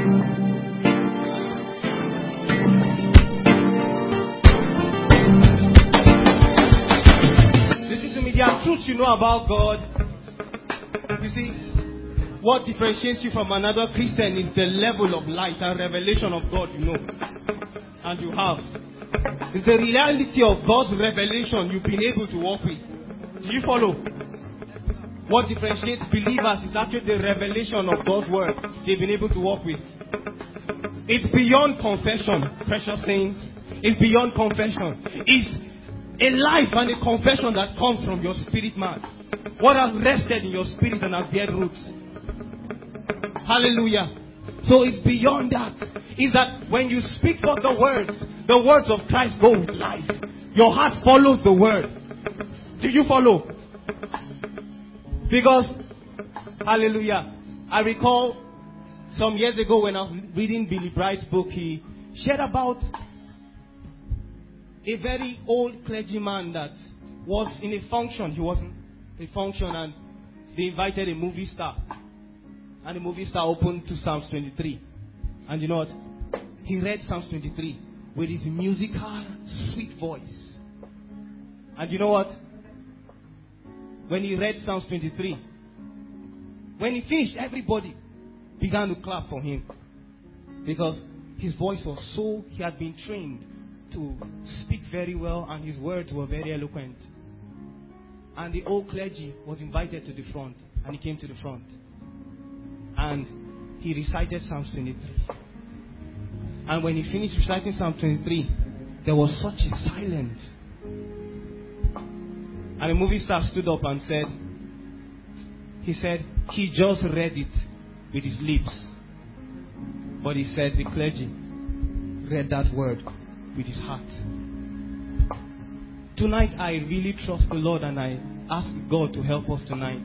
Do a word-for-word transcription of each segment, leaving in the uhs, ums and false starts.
Listen to me, there are truths you know about God. You see, what differentiates you from another Christian is the level of light and revelation of God you know and you have. It's the reality of God's revelation you've been able to walk with. Do you follow? What differentiates believers is actually the revelation of God's word they've been able to walk with. It's beyond confession, precious saints. It's beyond confession. It's a life and a confession that comes from your spirit man. What has rested in your spirit and has bear roots. Hallelujah. So it's beyond that. Is that when you speak for the words, the words of Christ go with life. Your heart follows the word. Do you follow? Because, hallelujah, I recall some years ago when I was reading Billy Bright's book, he shared about a very old clergyman that was in a function. He was in a function and they invited a movie star. And the movie star opened to Psalms twenty-three. And you know what? He read Psalms twenty-three with his musical, sweet voice. And you know what? When he read Psalms twenty-three, when he finished, everybody began to clap for him. Because his voice was so, he had been trained to speak very well and his words were very eloquent. And the old clergy was invited to the front and he came to the front. And he recited Psalms twenty-three. And when he finished reciting Psalm twenty-three, there was such a silence. And the movie star stood up and said, he said, he just read it with his lips. But he said the clergy read that word with his heart. Tonight I really trust the Lord and I ask God to help us tonight.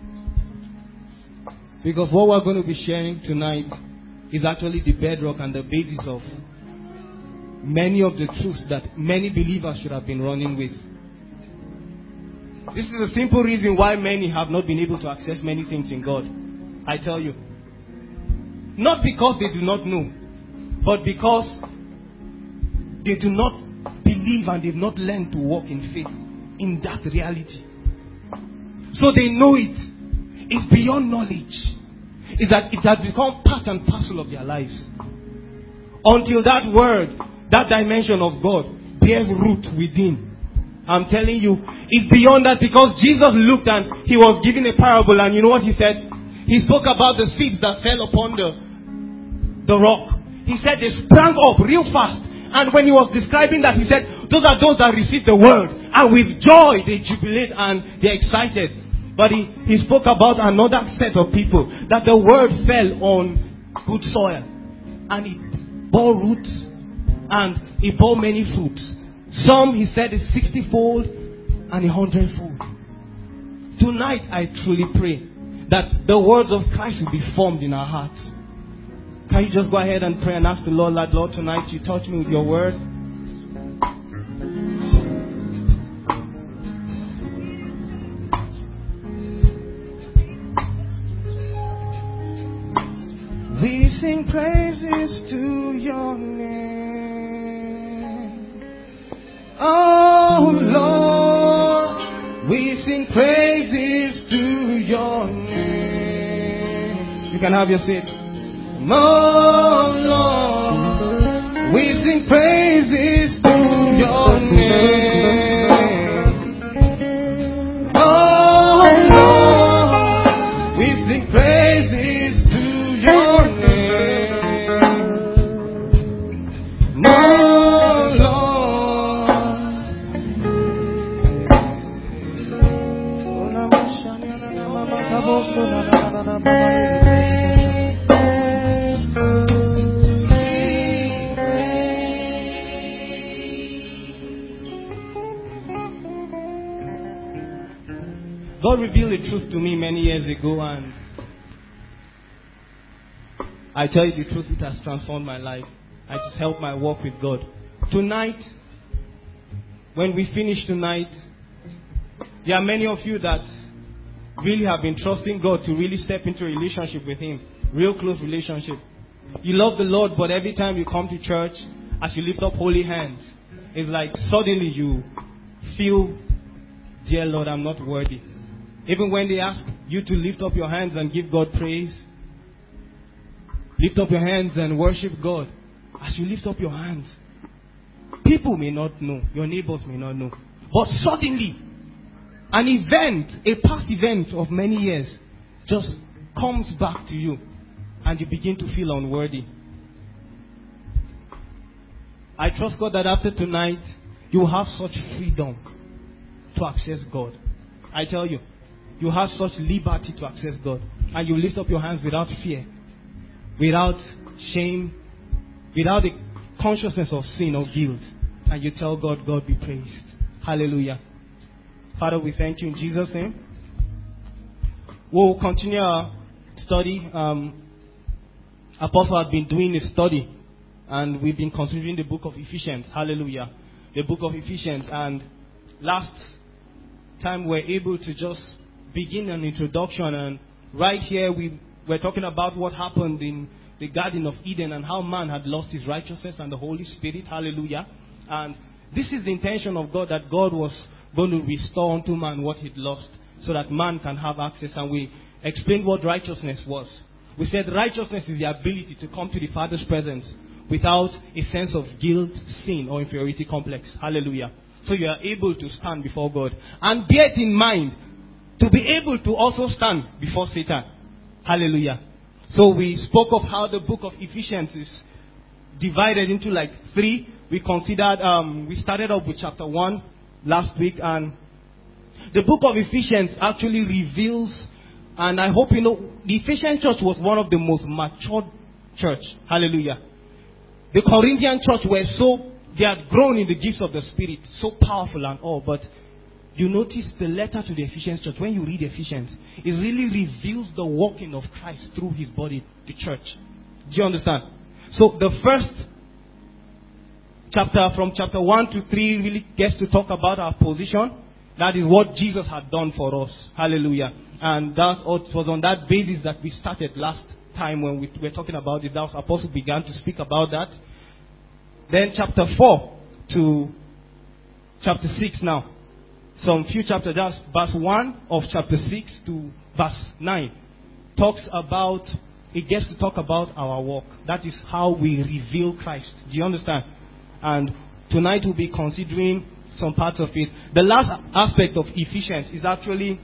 Because what we're going to be sharing tonight is actually the bedrock and the basis of many of the truths that many believers should have been running with. This is a simple reason why many have not been able to access many things in God. I tell you. Not because they do not know, but because they do not believe and they've not learned to walk in faith in that reality. So they know it. It's beyond knowledge. Is that it has become part and parcel of their lives. Until that word, that dimension of God bears root within. I'm telling you, it's beyond that, because Jesus looked and he was giving a parable, and you know what he said? He spoke about the seeds that fell upon the, the rock. He said they sprang up real fast. And when he was describing that, he said, those are those that receive the word. And with joy they jubilate and they're excited. But he, he spoke about another set of people, that the word fell on good soil and it bore roots and it bore many fruits. Some, he said, is sixty-fold and a hundredfold. Tonight I truly pray that the words of Christ will be formed in our hearts. Can you just go ahead and pray and ask the Lord, Lord, Lord, tonight you touch me with your word. We sing praises to your name. Oh Lord, we sing praises to your name. You can have your seat. Oh Lord, we sing praises to your name. Oh Lord, we sing praises to your name. Oh God revealed the truth to me many years ago, and I tell you the truth, it has transformed my life. I just helped my walk with God. Tonight, when we finish tonight, there are many of you that really have been trusting God to really step into a relationship with Him. Real close relationship. You love the Lord, but every time you come to church, as you lift up holy hands, it's like suddenly you feel, dear Lord, I'm not worthy. Even when they ask you to lift up your hands and give God praise, lift up your hands and worship God. As you lift up your hands, people may not know, your neighbors may not know. But suddenly, an event, a past event of many years, just comes back to you. And you begin to feel unworthy. I trust God that after tonight, you will have such freedom to access God. I tell you, you have such liberty to access God. And you lift up your hands without fear, without shame, without the consciousness of sin or guilt. And you tell God, God be praised. Hallelujah. Father, we thank you in Jesus' name. We'll continue our study. Um, Apostle had been doing a study, and we've been considering the book of Ephesians. Hallelujah. The book of Ephesians. And last time we were able to just begin an introduction, and right here we were talking about what happened in the Garden of Eden and how man had lost his righteousness and the Holy Spirit. Hallelujah. And this is the intention of God, that God was going to restore unto man what he'd lost, so that man can have access. And we explained what righteousness was. We said righteousness is the ability to come to the Father's presence without a sense of guilt, sin, or inferiority complex. Hallelujah. So you are able to stand before God. And bear it in mind to be able to also stand before Satan. Hallelujah. So we spoke of how the book of Ephesians is divided into like three. We considered, um, we started off with chapter one last week. And the book of Ephesians actually reveals, and I hope you know, the Ephesian church was one of the most matured church. Hallelujah. The Corinthian church were so, they had grown in the gifts of the Spirit, so powerful and all. But you notice the letter to the Ephesians church, when you read Ephesians, it really reveals the working of Christ through his body, the church. Do you understand? So the first chapter, from chapter one to three, really gets to talk about our position. That is what Jesus had done for us. Hallelujah. And that was on that basis that we started last time when we were talking about it. That Apostle began to speak about that. Then chapter four to chapter six now. Some few chapters, that's verse one of chapter six to verse nine. Talks about, it gets to talk about our walk. That is how we reveal Christ. Do you understand? And tonight we'll be considering some parts of it. The last aspect of Ephesians is actually,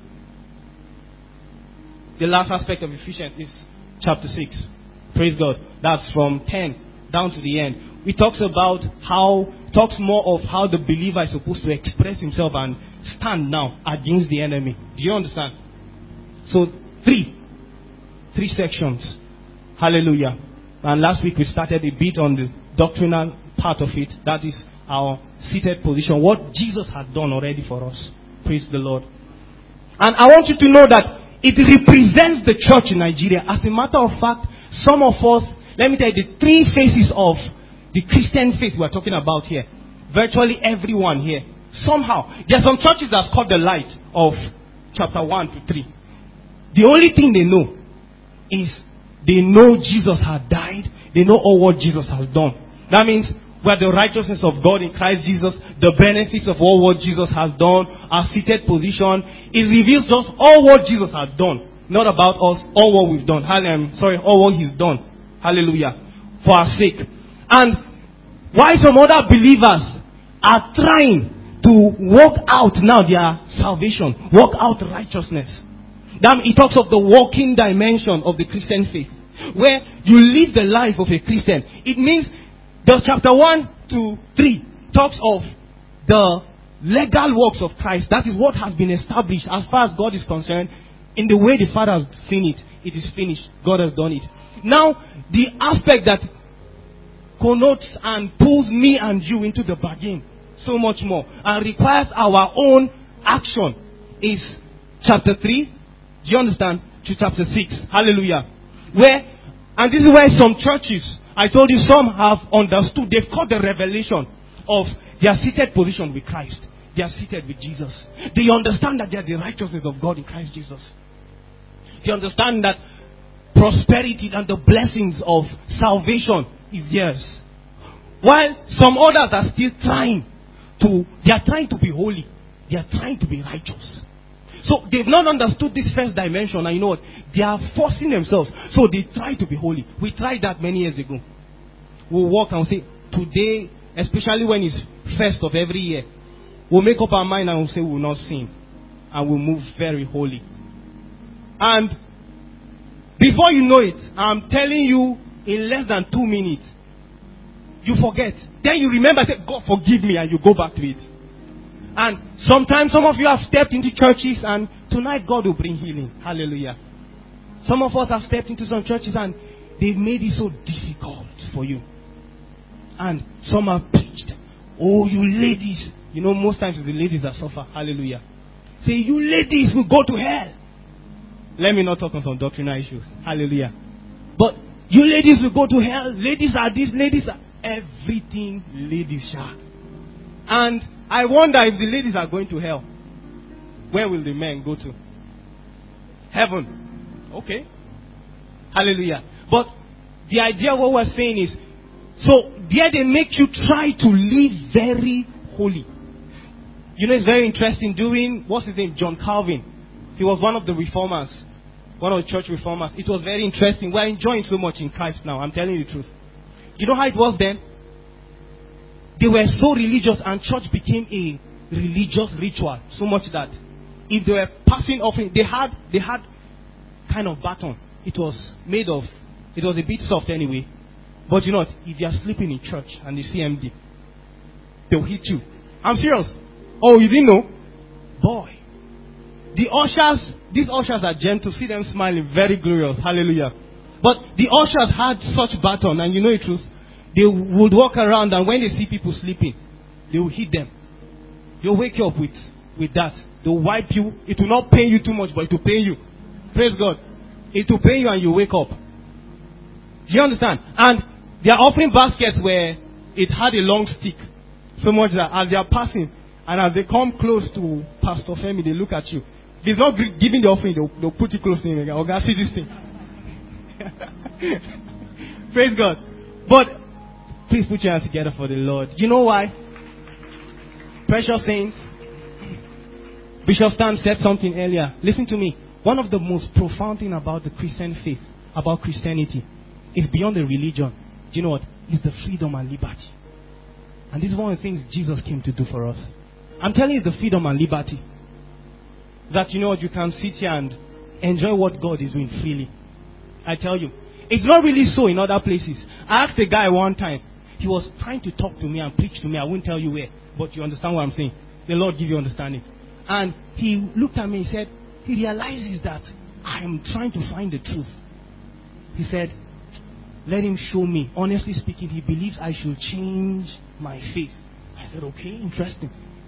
the last aspect of Ephesians is chapter six. Praise God. That's from ten down to the end. It talks about how, talks more of how the believer is supposed to express himself and stand now against the enemy. Do you understand? So, three. Three sections. Hallelujah. And last week we started a bit on the doctrinal part of it. That is our seated position. What Jesus had done already for us. Praise the Lord. And I want you to know that it represents the church in Nigeria. As a matter of fact, some of us, let me tell you, the three faces of the Christian faith we're talking about here. Virtually everyone here. Somehow, there are some churches that have caught the light of chapter one to three. The only thing they know is they know Jesus had died. They know all what Jesus has done. That means we are the righteousness of God in Christ Jesus, the benefits of all what Jesus has done, our seated position. It reveals just all what Jesus has done. Not about us, all what we've done. Hallelujah. Sorry, all what he's done. Hallelujah. For our sake. And why some other believers are trying to work out now their salvation, work out righteousness. Then it talks of the walking dimension of the Christian faith, where you live the life of a Christian. It means the chapter one to three talks of the legal works of Christ. That is what has been established as far as God is concerned. In the way the Father has seen it, it is finished. God has done it. Now, the aspect that connotes and pulls me and you into the bargain so much more and requires our own action is chapter three. Do you understand? To chapter six. Hallelujah. Where, and this is where some churches, I told you, some have understood. They've caught the revelation of their seated position with Christ. They are seated with Jesus. They understand that they are the righteousness of God in Christ Jesus. They understand that prosperity and the blessings of salvation is theirs. While some others are still trying to, they are trying to be holy. They are trying to be righteous. So they've not understood this first dimension, and you know what? They are forcing themselves. So they try to be holy. We tried that many years ago. We'll walk and say, today, especially when it's first of every year, we'll make up our mind and we'll say we'll not sin. And we'll move very holy. And before you know it, I'm telling you, in less than two minutes, you forget. Then you remember, say, God forgive me, and you go back to it. And sometimes some of you have stepped into churches, and tonight God will bring healing. Hallelujah. Some of us have stepped into some churches and they've made it so difficult for you. And some have preached, oh, you ladies. You know, most times it's the ladies that suffer. Hallelujah. Say, you ladies will go to hell. Let me not talk on some doctrinal issues. Hallelujah. But you ladies will go to hell. Ladies are this, ladies are everything ladies shall. And I wonder if the ladies are going to hell, where will the men go to? Heaven. Okay. Hallelujah. But the idea of what we're saying is, so there they make you try to live very holy. You know, it's very interesting. Doing, what's his name? John Calvin. He was one of the reformers. One of the church reformers. It was very interesting. We're enjoying so much in Christ now. I'm telling you the truth. You know how it was then? They were so religious, and church became a religious ritual. So much that if they were passing offering, they had they had kind of baton. It was made of, it was a bit soft anyway. But you know what? If you are sleeping in church and you see M D, they'll hit you. I'm serious. Oh, you didn't know? Boy. The ushers, these ushers are gentle. See them smiling. Very glorious. Hallelujah. But the ushers had such baton, and you know the truth. They would walk around, and when they see people sleeping, they will hit them. They'll wake you up with, with that. They'll wipe you. It will not pain you too much, but it will pain you. Praise God. It will pain you and you wake up. Do you understand? And their offering baskets were, it had a long stick. So much that as they are passing, and as they come close to Pastor Femi, they look at you. If he's not giving the offering, they'll, they'll put it close to him again. Oh, God, see this thing. Praise God. But please put your hands together for the Lord. You know why? Precious saints, Bishop Stan said something earlier. Listen to me. One of the most profound things about the Christian faith, about Christianity, is beyond the religion. Do you know what? It's the freedom and liberty. And this is one of the things Jesus came to do for us. I'm telling you, the freedom and liberty. That, you know what, you can sit here and enjoy what God is doing freely. I tell you. It's not really so in other places. I asked a guy one time. He was trying to talk to me and preach to me. I won't tell you where. But you understand what I'm saying. The Lord give you understanding. And he looked at me and said, he realizes that I am trying to find the truth. He said, let him show me. Honestly speaking, he believes I should change my faith. I said, okay, interesting.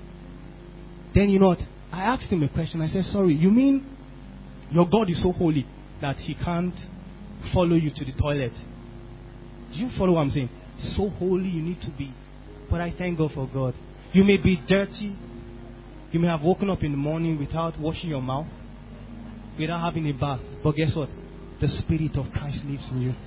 Then you know what? I asked him a question. I said, sorry, you mean your God is so holy that he can't follow you to the toilet? Do you follow what I'm saying? So holy you need to be. But I thank God for God. You may be dirty. You may have woken up in the morning without washing your mouth, without having a bath. But guess what? The Spirit of Christ lives in you.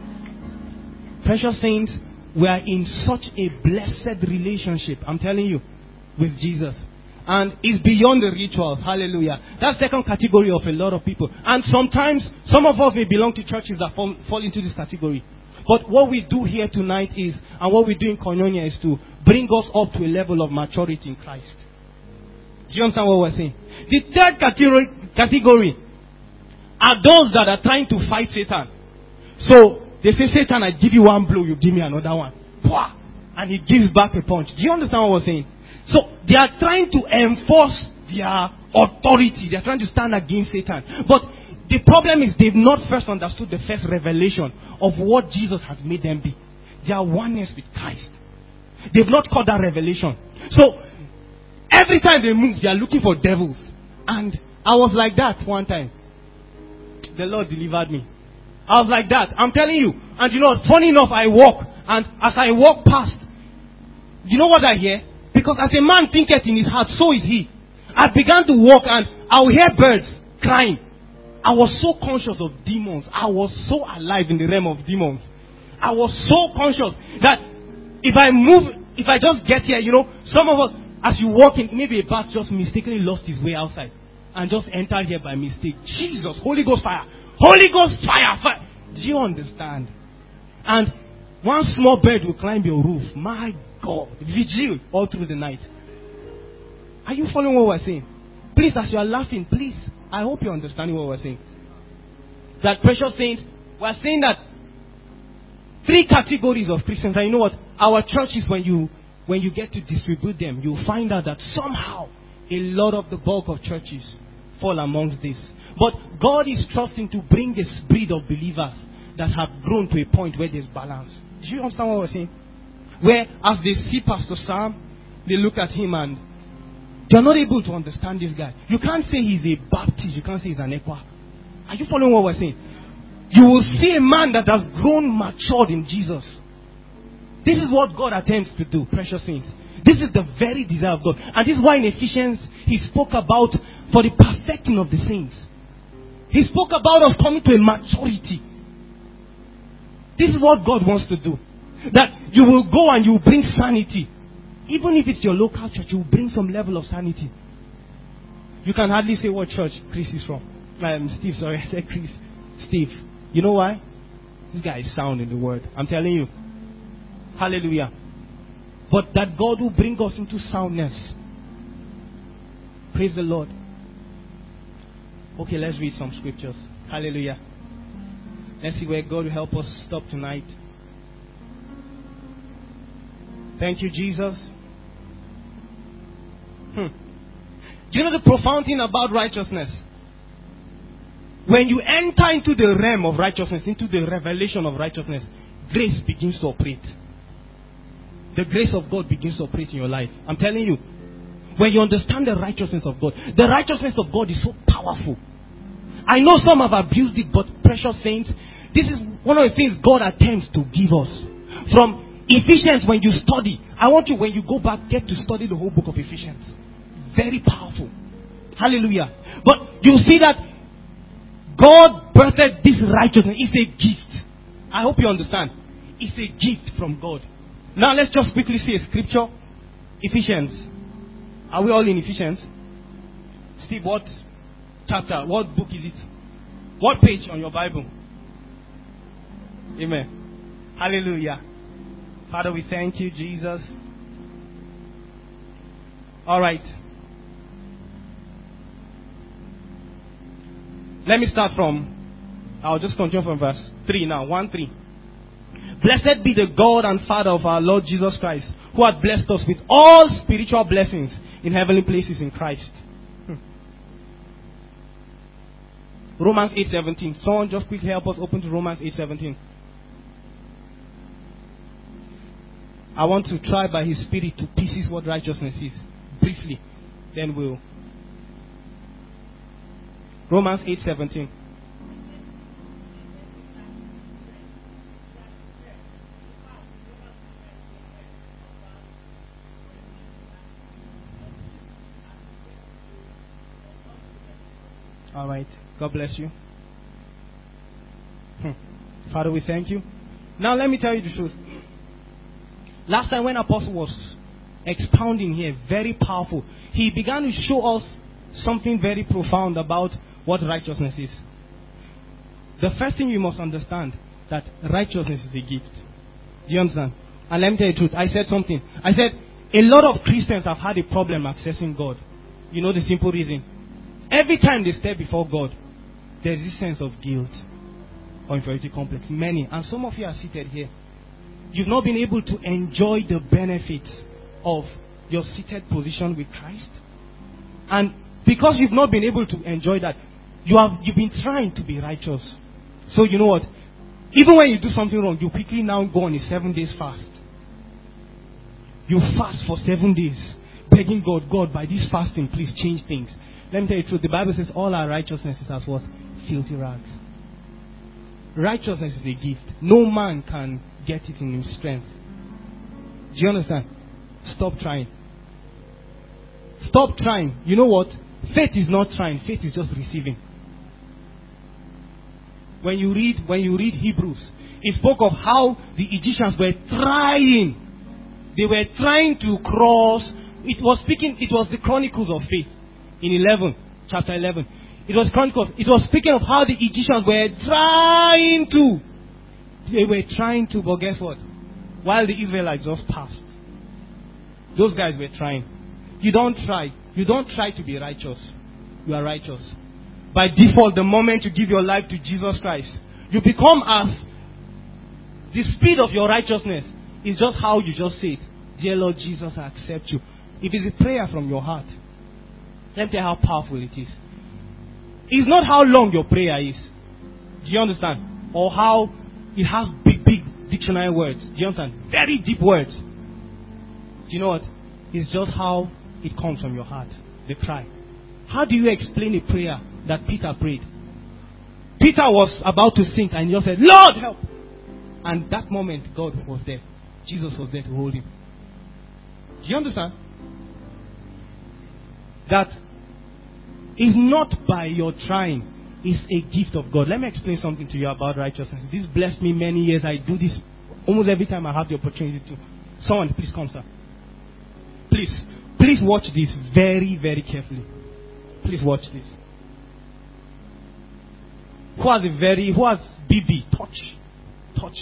Precious saints, we are in such a blessed relationship, I'm telling you, with Jesus. And it's beyond the rituals. Hallelujah. That's the second category of a lot of people. And sometimes, some of us may belong to churches that fall, fall into this category. But what we do here tonight is, and what we do in Koinonia is to bring us up to a level of maturity in Christ. Do you understand what we're saying? The third category, category are those that are trying to fight Satan. So, they say, Satan, I give you one blow, you give me another one. And he gives back a punch. Do you understand what we're saying? So, they are trying to enforce their authority. They are trying to stand against Satan. But the problem is they've not first understood the first revelation of what Jesus has made them be. Their oneness with Christ. They've not caught that revelation. So, every time they move, they are looking for devils. And I was like that one time. The Lord delivered me. I was like that. I'm telling you. And you know, funny enough, I walk. And as I walk past, you know what I hear? Because as a man thinketh in his heart, so is he. I began to walk and I'll hear birds crying. I was so conscious of demons. I was so alive in the realm of demons. I was so conscious that if I move, if I just get here, you know, some of us, as you walk in, maybe a bat just mistakenly lost his way outside and just entered here by mistake. Jesus, Holy Ghost fire. Holy Ghost fire, fire. Do you understand? And one small bird will climb your roof. My God. Vigil all through the night. Are you following what we're saying? Please, as you are laughing, please, I hope you're understanding what we're saying. That precious saints, we're saying that three categories of Christians. And you know what? Our churches, when you when you get to distribute them, you'll find out that somehow a lot of the bulk of churches fall amongst this. But God is trusting to bring this breed of believers that have grown to a point where there's balance. Do you understand what we're saying? Where as they see Pastor Sam, they look at him and they're not able to understand this guy. You can't say he's a Baptist. You can't say he's an Ekwa. Are you following what we're saying? You will see a man that has grown matured in Jesus. This is what God attempts to do, precious saints. This is the very desire of God. And this is why in Ephesians, he spoke about for the perfecting of the saints. He spoke about us coming to a maturity. This is what God wants to do. That you will go and you will bring sanity. Even if it's your local church, you will bring some level of sanity. You can hardly say what church Chris is from. Um, Steve, sorry, I said Chris. Steve. You know why? This guy is sound in the word. I'm telling you. Hallelujah. But that God will bring us into soundness. Praise the Lord. Okay, let's read some scriptures. Hallelujah. Let's see where God will help us stop tonight. Thank you, Jesus. Hmm. Do you know the profound thing about righteousness? When you enter into the realm of righteousness, into the revelation of righteousness, grace begins to operate. The grace of God begins to operate in your life. I'm telling you, when you understand the righteousness of God, the righteousness of God is so powerful. I know some have abused it, but precious saints, this is one of the things God attempts to give us. From Ephesians, when you study, I want you, when you go back, get to study the whole book of Ephesians. Very powerful. Hallelujah. But you see that God birthed this righteousness. It's a gift. I hope you understand. It's a gift from God. Now let's just quickly see a scripture. Ephesians. Are we all in Ephesians? Steve, what chapter? What book is it? What page on your Bible? Amen. Hallelujah. Father, we thank you, Jesus. Alright. Let me start from, I'll just continue from verse three now. one three. Blessed be the God and Father of our Lord Jesus Christ, who hath blessed us with all spiritual blessings in heavenly places in Christ. Hmm. Romans eight seventeen. Someone just quickly help us open to Romans eight seventeen. I want to try by His Spirit to pieces what righteousness is. Briefly. Then we'll. Romans eight seventeen. All right. God bless you. Hmm. Father, we thank you. Now let me tell you the truth. Last time when Apostle was expounding here, very powerful, he began to show us something very profound about what righteousness is. The first thing you must understand, that righteousness is a gift. Do you understand? And let me tell you the truth. I said something. I said, a lot of Christians have had a problem accessing God. You know the simple reason. Every time they step before God, there is this sense of guilt or inferiority complex. Many. And some of you are seated here. You've not been able to enjoy the benefits of your seated position with Christ. And because you've not been able to enjoy that, you have you've been trying to be righteous. So you know what? Even when you do something wrong, you quickly now go on a seven days fast. You fast for seven days, begging God, God, by this fasting, please change things. Let me tell you the truth. The Bible says all our righteousness is as what? Filthy rags. Righteousness is a gift. No man can get it in his strength. Do you understand? Stop trying. Stop trying. You know what? Faith is not trying. Faith is just receiving. when you read when you read Hebrews, it spoke of how the Egyptians were trying. They were trying to cross. It was speaking, it was the Chronicles of Faith in eleven, chapter eleven. It was Chronicles. It was speaking of how the Egyptians were trying to. They were trying to, but guess what? While the Israelites just passed. Those guys were trying. You don't try. You don't try to be righteous. You are righteous. By default, the moment you give your life to Jesus Christ, you become as the speed of your righteousness is just how you just say it. Dear Lord Jesus, I accept you. If it's a prayer from your heart, let me tell you how powerful it is. It's not how long your prayer is. Do you understand? Or how it has big, big dictionary words. Do you understand? Very deep words. Do you know what? It's just how it comes from your heart. The cry. How do you explain a prayer that Peter prayed? Peter was about to sink and he just said, Lord, help! And that moment, God was there. Jesus was there to hold him. Do you understand? That is not by your trying. It's a gift of God. Let me explain something to you about righteousness. This blessed me many years. I do this almost every time I have the opportunity to. Someone, please come, sir. Please. Please watch this very, very carefully. Please watch this. Who has a very, who has B B? Touch. Touch.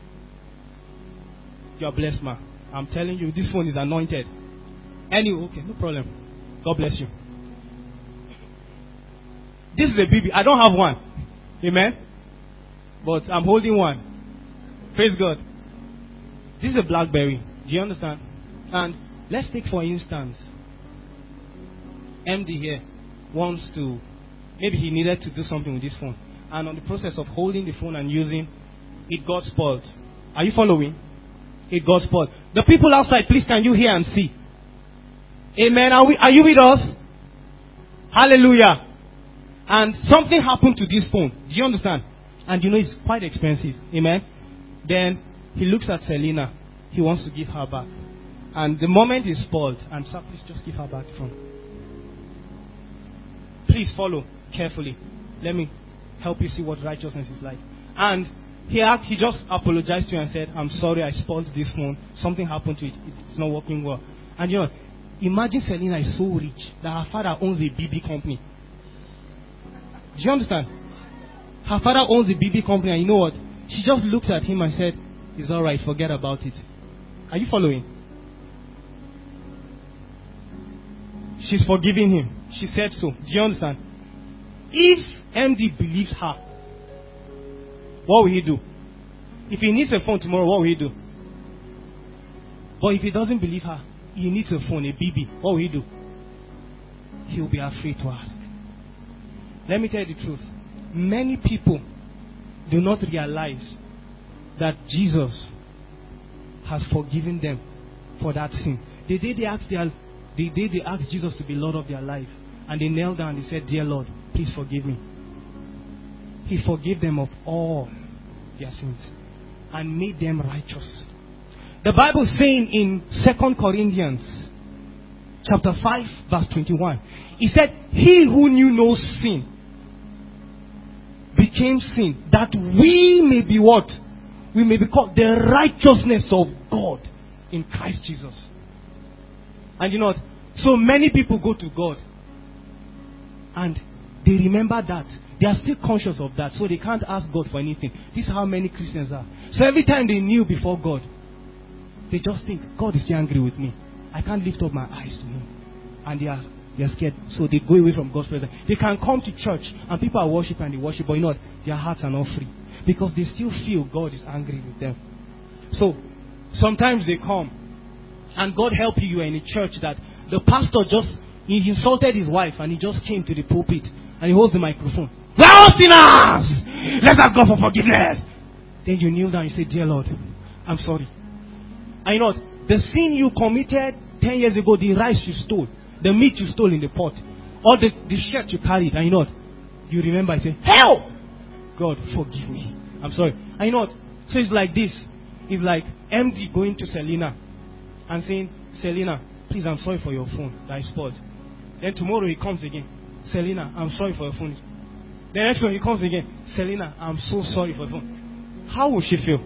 You are blessed, man. I'm telling you, this phone is anointed. Anyway, okay, no problem. God bless you. This is a B B. I don't have one. Amen? But I'm holding one. Praise God. This is a BlackBerry. Do you understand? And let's take for instance, M D here wants to, maybe he needed to do something with this phone. And on the process of holding the phone and using, it got spoiled. Are you following? It got spoiled. The people outside, please can you hear and see? Amen. Are we? Are you with us? Hallelujah. And something happened to this phone. Do you understand? And you know it's quite expensive. Amen. Then he looks at Selena. He wants to give her back. And the moment is spoiled. And sir, please just give her back the phone. Please follow carefully. Let me help you see what righteousness is like. And he asked, he just apologized to you and said, I'm sorry, I spoiled this phone. Something happened to it. It's not working well. And you know, imagine Selena is so rich that her father owns a B B company. Do you understand? Her father owns a B B company, and you know what? She just looked at him and said, it's alright, forget about it. Are you following? She's forgiving him. She said so. Do you understand? If M D believes her, what will he do? If he needs a phone tomorrow, what will he do? But if he doesn't believe her, he needs a phone, a B B, what will he do? He will be afraid to ask. Let me tell you the truth. Many people do not realize that Jesus has forgiven them for that sin. The day they asked, their, the day they asked Jesus to be Lord of their life, and they knelt down and they said, Dear Lord, please forgive me. He forgave them of all their sins and made them righteous. The Bible is saying in Second Corinthians chapter five verse twenty-one, he said, He who knew no sin became sin, that we may be what? We may be called the righteousness of God in Christ Jesus. And you know what? So many people go to God and they remember that. They are still conscious of that, so they can't ask God for anything. This is how many Christians are. So every time they kneel before God, they just think, God is still angry with me. I can't lift up my eyes to Him. And they are they are scared, so they go away from God's presence. They can come to church and people are worshiping and they worship, but you know what? Their hearts are not free because they still feel God is angry with them. So sometimes they come and God help you, you are in a church that the pastor just he insulted his wife and he just came to the pulpit and he holds the microphone. We are all sinners! Let's ask God for forgiveness. Then you kneel down and you say, Dear Lord, I'm sorry. And you know what? The sin you committed ten years ago, the rice you stole, the meat you stole in the pot, or the, the shirt you carried, and you know what? You remember and say, help! God, forgive me. I'm sorry. And you know what? So it's like this. It's like M D going to Selena and saying, Selena, please, I'm sorry for your phone that I spoiled. Then tomorrow he comes again. Selena, I'm sorry for your phone. The next one he comes again. Selena, I'm so sorry for the phone. How would she feel?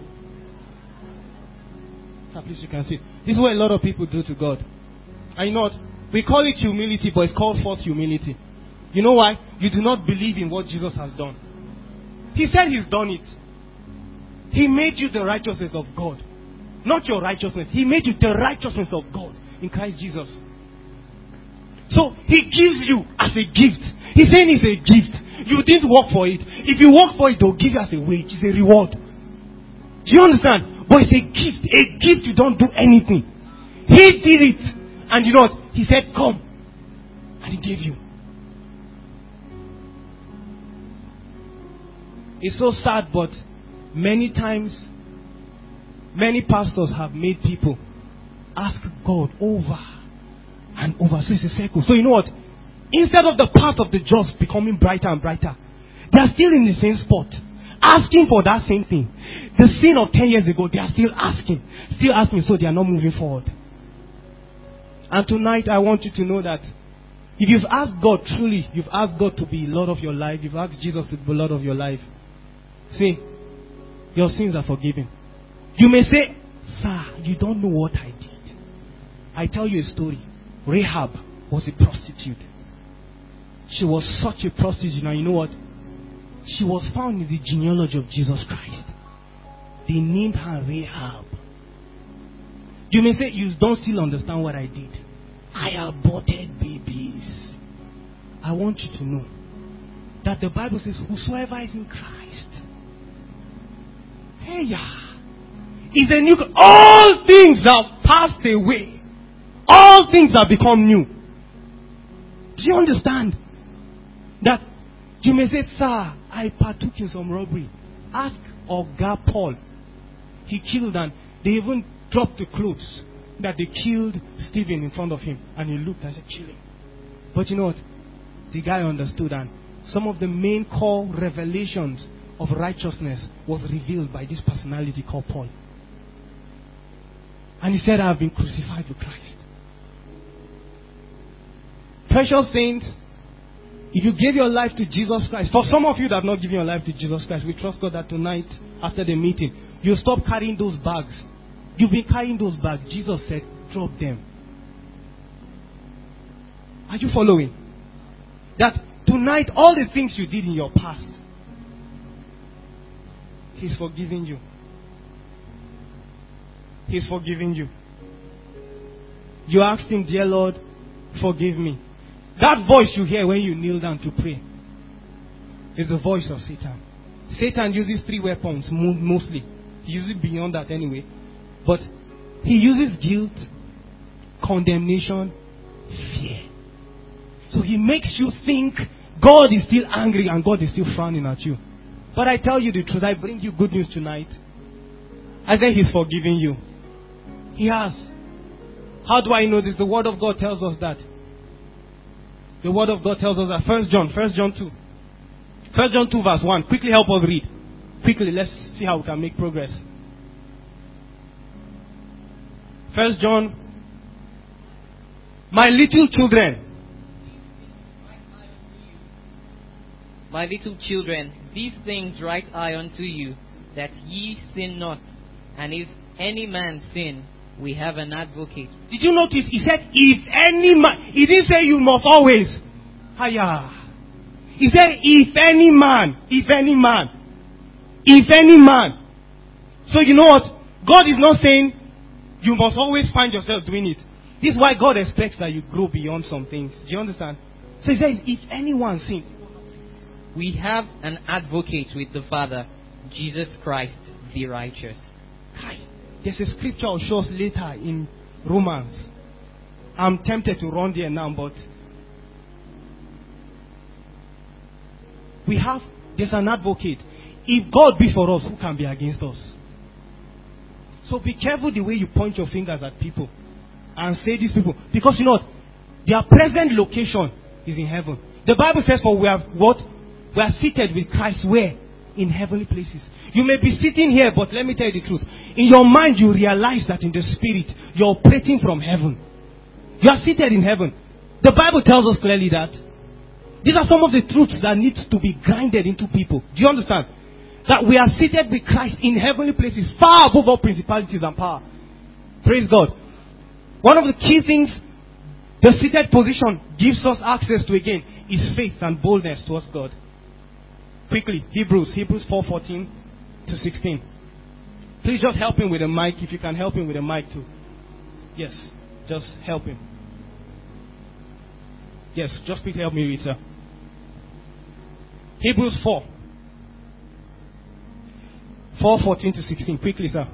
At least you can see. This is what a lot of people do to God. And you know what? We call it humility, but it's called false humility. You know why? You do not believe in what Jesus has done. He said he's done it. He made you the righteousness of God. Not your righteousness. He made you the righteousness of God in Christ Jesus. So he gives you as a gift. He's saying it's a gift. You didn't work for it. If you work for it, they'll give you as a wage. It's a reward. Do you understand? But it's a gift. A gift, you don't do anything. He did it. And you know what? He said, come. And he gave you. It's so sad, but many times, many pastors have made people ask God over and over. So it's a circle. So you know what? Instead of the path of the just becoming brighter and brighter, they are still in the same spot, asking for that same thing. The sin of ten years ago, they are still asking. Still asking, so they are not moving forward. And tonight, I want you to know that if you've asked God truly, you've asked God to be Lord of your life, you've asked Jesus to be Lord of your life, see, your sins are forgiven. You may say, sir, you don't know what I did. I tell you a story. Rahab was a prostitute. She was such a prostitute. Now you know what? She was found in the genealogy of Jesus Christ. They named her Rahab. You may say, you don't still understand what I did. I aborted babies. I want you to know that the Bible says, whosoever is in Christ, hey, yeah, is a new. All things have passed away. All things have become new. Do you understand that? You may say, sir, I partook in some robbery. Ask Oga Paul. He killed, and they even dropped the clothes that they killed Stephen in front of him. And he looked and said, kill him. But you know what? The guy understood, and some of the main core revelations of righteousness was revealed by this personality called Paul. And he said, I have been crucified with Christ. Precious saints, if you gave your life to Jesus Christ, for some of you that have not given your life to Jesus Christ, we trust God that tonight, after the meeting, you stop carrying those bags. You've been carrying those bags. Jesus said, drop them. Are you following? That tonight, all the things you did in your past, He's forgiving you. He's forgiving you. You asked Him, dear Lord, forgive me. That voice you hear when you kneel down to pray is the voice of Satan. Satan uses three weapons mostly. He uses beyond that anyway. But he uses guilt, condemnation, fear. So he makes you think God is still angry and God is still frowning at you. But I tell you the truth, I bring you good news tonight. I say He's forgiving you. He has. How do I know this? The Word of God tells us that. The Word of God tells us that. First John, First John two. First John two verse one. Quickly help us read. Quickly, let's see how we can make progress. First John. My little children. My little children, these things write I unto you, that ye sin not. And if any man sin, we have an advocate. Did you notice? He said, if any man. He didn't say you must always. Hiya. He said, if any man. If any man. If any man. So you know what? God is not saying you must always find yourself doing it. This is why God expects that you grow beyond some things. Do you understand? So he says, if anyone sins. We have an advocate with the Father, Jesus Christ, the righteous. There's a scripture I'll show us later in Romans. I'm tempted to run there now, but we have, there's an advocate. If God be for us, who can be against us? So be careful the way you point your fingers at people and say these people. Because you know, their present location is in heaven. The Bible says, for we have what? We are seated with Christ where? In heavenly places. You may be sitting here, but let me tell you the truth. In your mind, you realize that in the spirit, you're operating from heaven. You are seated in heaven. The Bible tells us clearly that. These are some of the truths that need to be grinded into people. Do you understand? That we are seated with Christ in heavenly places, far above all principalities and power. Praise God. One of the key things the seated position gives us access to again is faith and boldness towards God. Quickly, Hebrews, Hebrews four fourteen to sixteen. Please just help him with the mic, if you can help him with the mic too. Yes, just help him. Yes, just please help me read, sir. Hebrews four. four fourteen to sixteen. Quickly, sir.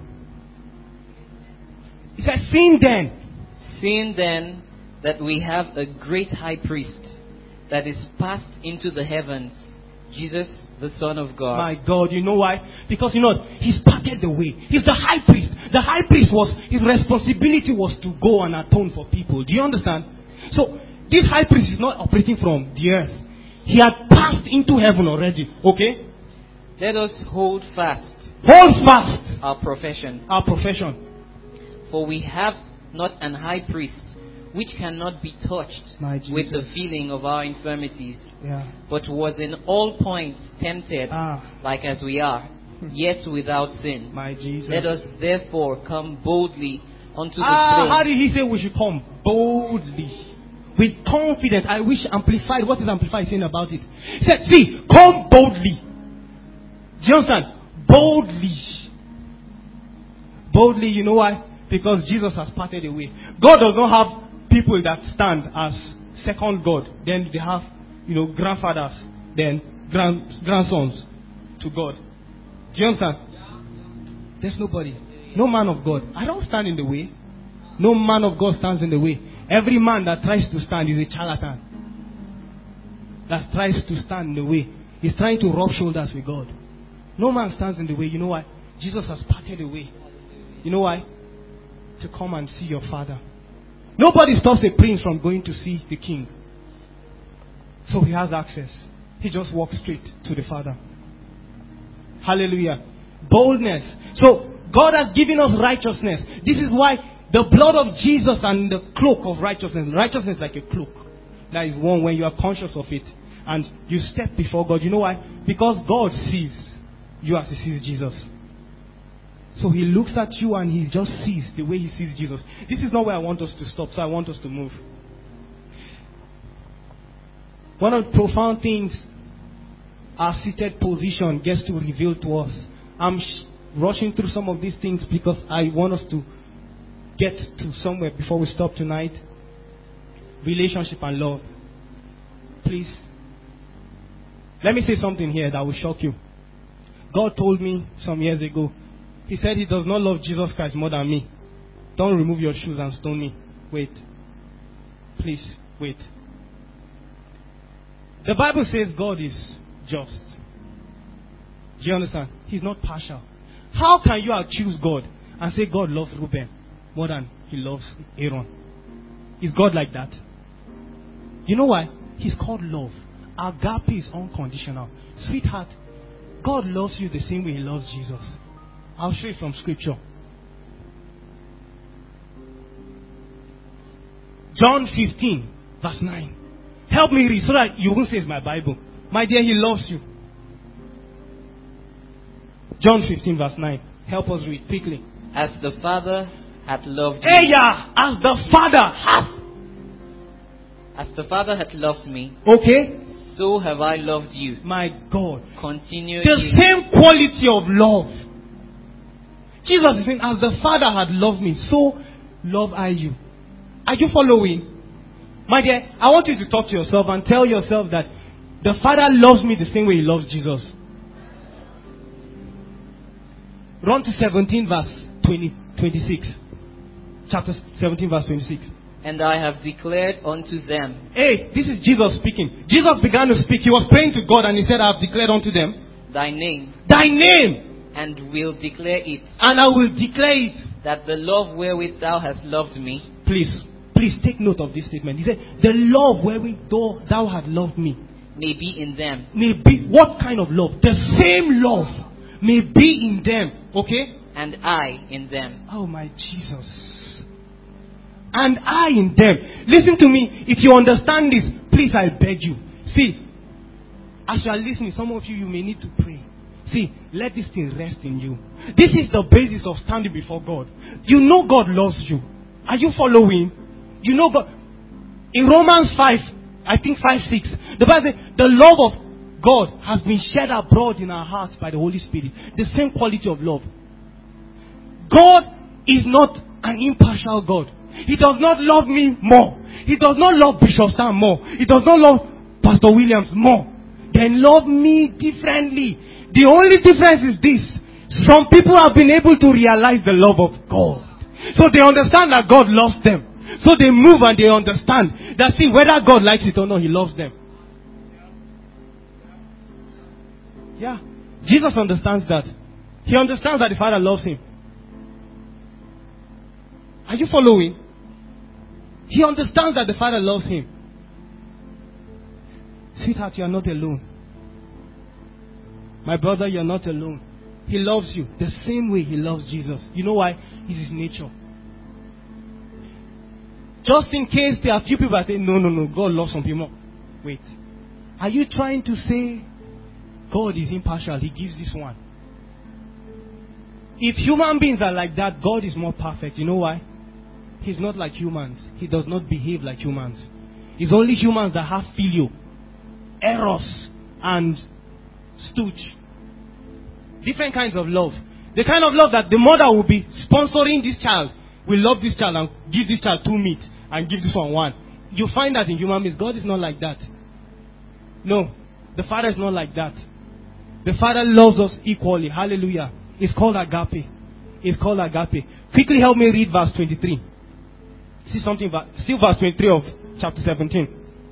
It says, seeing then. Seeing then that we have a great high priest that is passed into the heavens, Jesus, the Son of God. My God, you know why? Because you know, he's parted the way. He's the high priest. The high priest was, his responsibility was to go and atone for people. Do you understand? So, this high priest is not operating from the earth. He had passed into heaven already. Okay? Let us hold fast. Hold fast. Our profession. Our profession. For we have not an high priest which cannot be touched with the feeling of our infirmities, yeah. but was in all points tempted ah. like as we are, yet without sin. My Jesus. Let us therefore come boldly unto the ah, throne. How did he say we should come? Boldly. With confidence. I wish Amplified. What is Amplified saying about it? He said, see, come boldly. Do you understand? Boldly. Boldly, you know why? Because Jesus has parted away. God does not have people that stand as second God. Then they have, you know, grandfathers. Then grand, grandsons to God. Do you understand? There's nobody. No man of God. I don't stand in the way. No man of God stands in the way. Every man that tries to stand is a charlatan. That tries to stand in the way. He's trying to rub shoulders with God. No man stands in the way. You know why? Jesus has parted away. You know why? To come and see your Father. Nobody stops a prince from going to see the king. So he has access. He just walks straight to the Father. Hallelujah. Boldness. So God has given us righteousness. This is why the blood of Jesus and the cloak of righteousness. Righteousness is like a cloak. That is one when you are conscious of it. And you step before God. You know why? Because God sees you as he sees Jesus. So he looks at you and he just sees the way he sees Jesus. This is not where I want us to stop, so I want us to move. One of the profound things our seated position gets to reveal to us. I'm sh- rushing through some of these things because I want us to get to somewhere before we stop tonight. Relationship and love. Please. Let me say something here that will shock you. God told me some years ago, he said he does not love Jesus Christ more than me. Don't remove your shoes and stone me. Wait. Please, wait. The Bible says God is just. Do you understand? He's not partial. How can you accuse God and say God loves Reuben more than he loves Aaron? Is God like that? You know why? He's called love. Agape is unconditional. Sweetheart, God loves you the same way he loves Jesus. I'll show you from scripture. John fifteen, verse nine. Help me read so that you won't say it's my Bible. My dear, he loves you. John fifteen, verse nine. Help us read quickly. As the Father hath loved me. Hey, yeah, as the Father hath. As the Father hath loved me. Okay. So have I loved you. My God. Continue. The in same quality of love. Jesus is saying, as the Father had loved me, so love I you. Are you following? My dear, I want you to talk to yourself and tell yourself that the Father loves me the same way he loves Jesus. Run to seventeen verse twenty, twenty-six. Chapter seventeen verse twenty-six. And I have declared unto them. Hey, this is Jesus speaking. Jesus began to speak. He was praying to God and he said, I have declared unto them. Thy name. Thy name. And will declare it. And I will declare it. That the love wherewith thou hast loved me. Please, please take note of this statement. He said, the love wherewith thou, thou hast loved me. May be in them. May be, what kind of love? The same love may be in them. Okay? And I in them. Oh my Jesus. And I in them. Listen to me. If you understand this, please I beg you. See, as you are listening, some of you, you may need to pray. See, let this thing rest in you. This is the basis of standing before God. You know God loves you. Are you following? You know God. In Romans five, I think five, six, the Bible says, the love of God has been shed abroad in our hearts by the Holy Spirit. The same quality of love. God is not an impartial God. He does not love me more. He does not love Bishop Sam more. He does not love Pastor Williams more. They love me differently. The only difference is this. Some people have been able to realize the love of God. So they understand that God loves them. So they move and they understand that, see, whether God likes it or not, He loves them. Yeah. Jesus understands that. He understands that the Father loves him. Are you following? He understands that the Father loves him. Sweetheart, you are not alone. My brother, you are not alone. He loves you the same way He loves Jesus. You know why? It's His nature. Just in case there are few people that say, no, no, no, God loves some people. Wait. Are you trying to say God is impartial? He gives this one. If human beings are like that, God is more perfect. You know why? He's not like humans. He does not behave like humans. It's only humans that have filio, eros, and stooge. Different kinds of love. The kind of love that the mother will be sponsoring this child, will love this child and give this child two meat and give this one one. You find that in human beings. God is not like that. No. The Father is not like that. The Father loves us equally. Hallelujah. It's called agape. It's called agape. Quickly help me read verse twenty-three. See something, still verse twenty-three of chapter seventeen.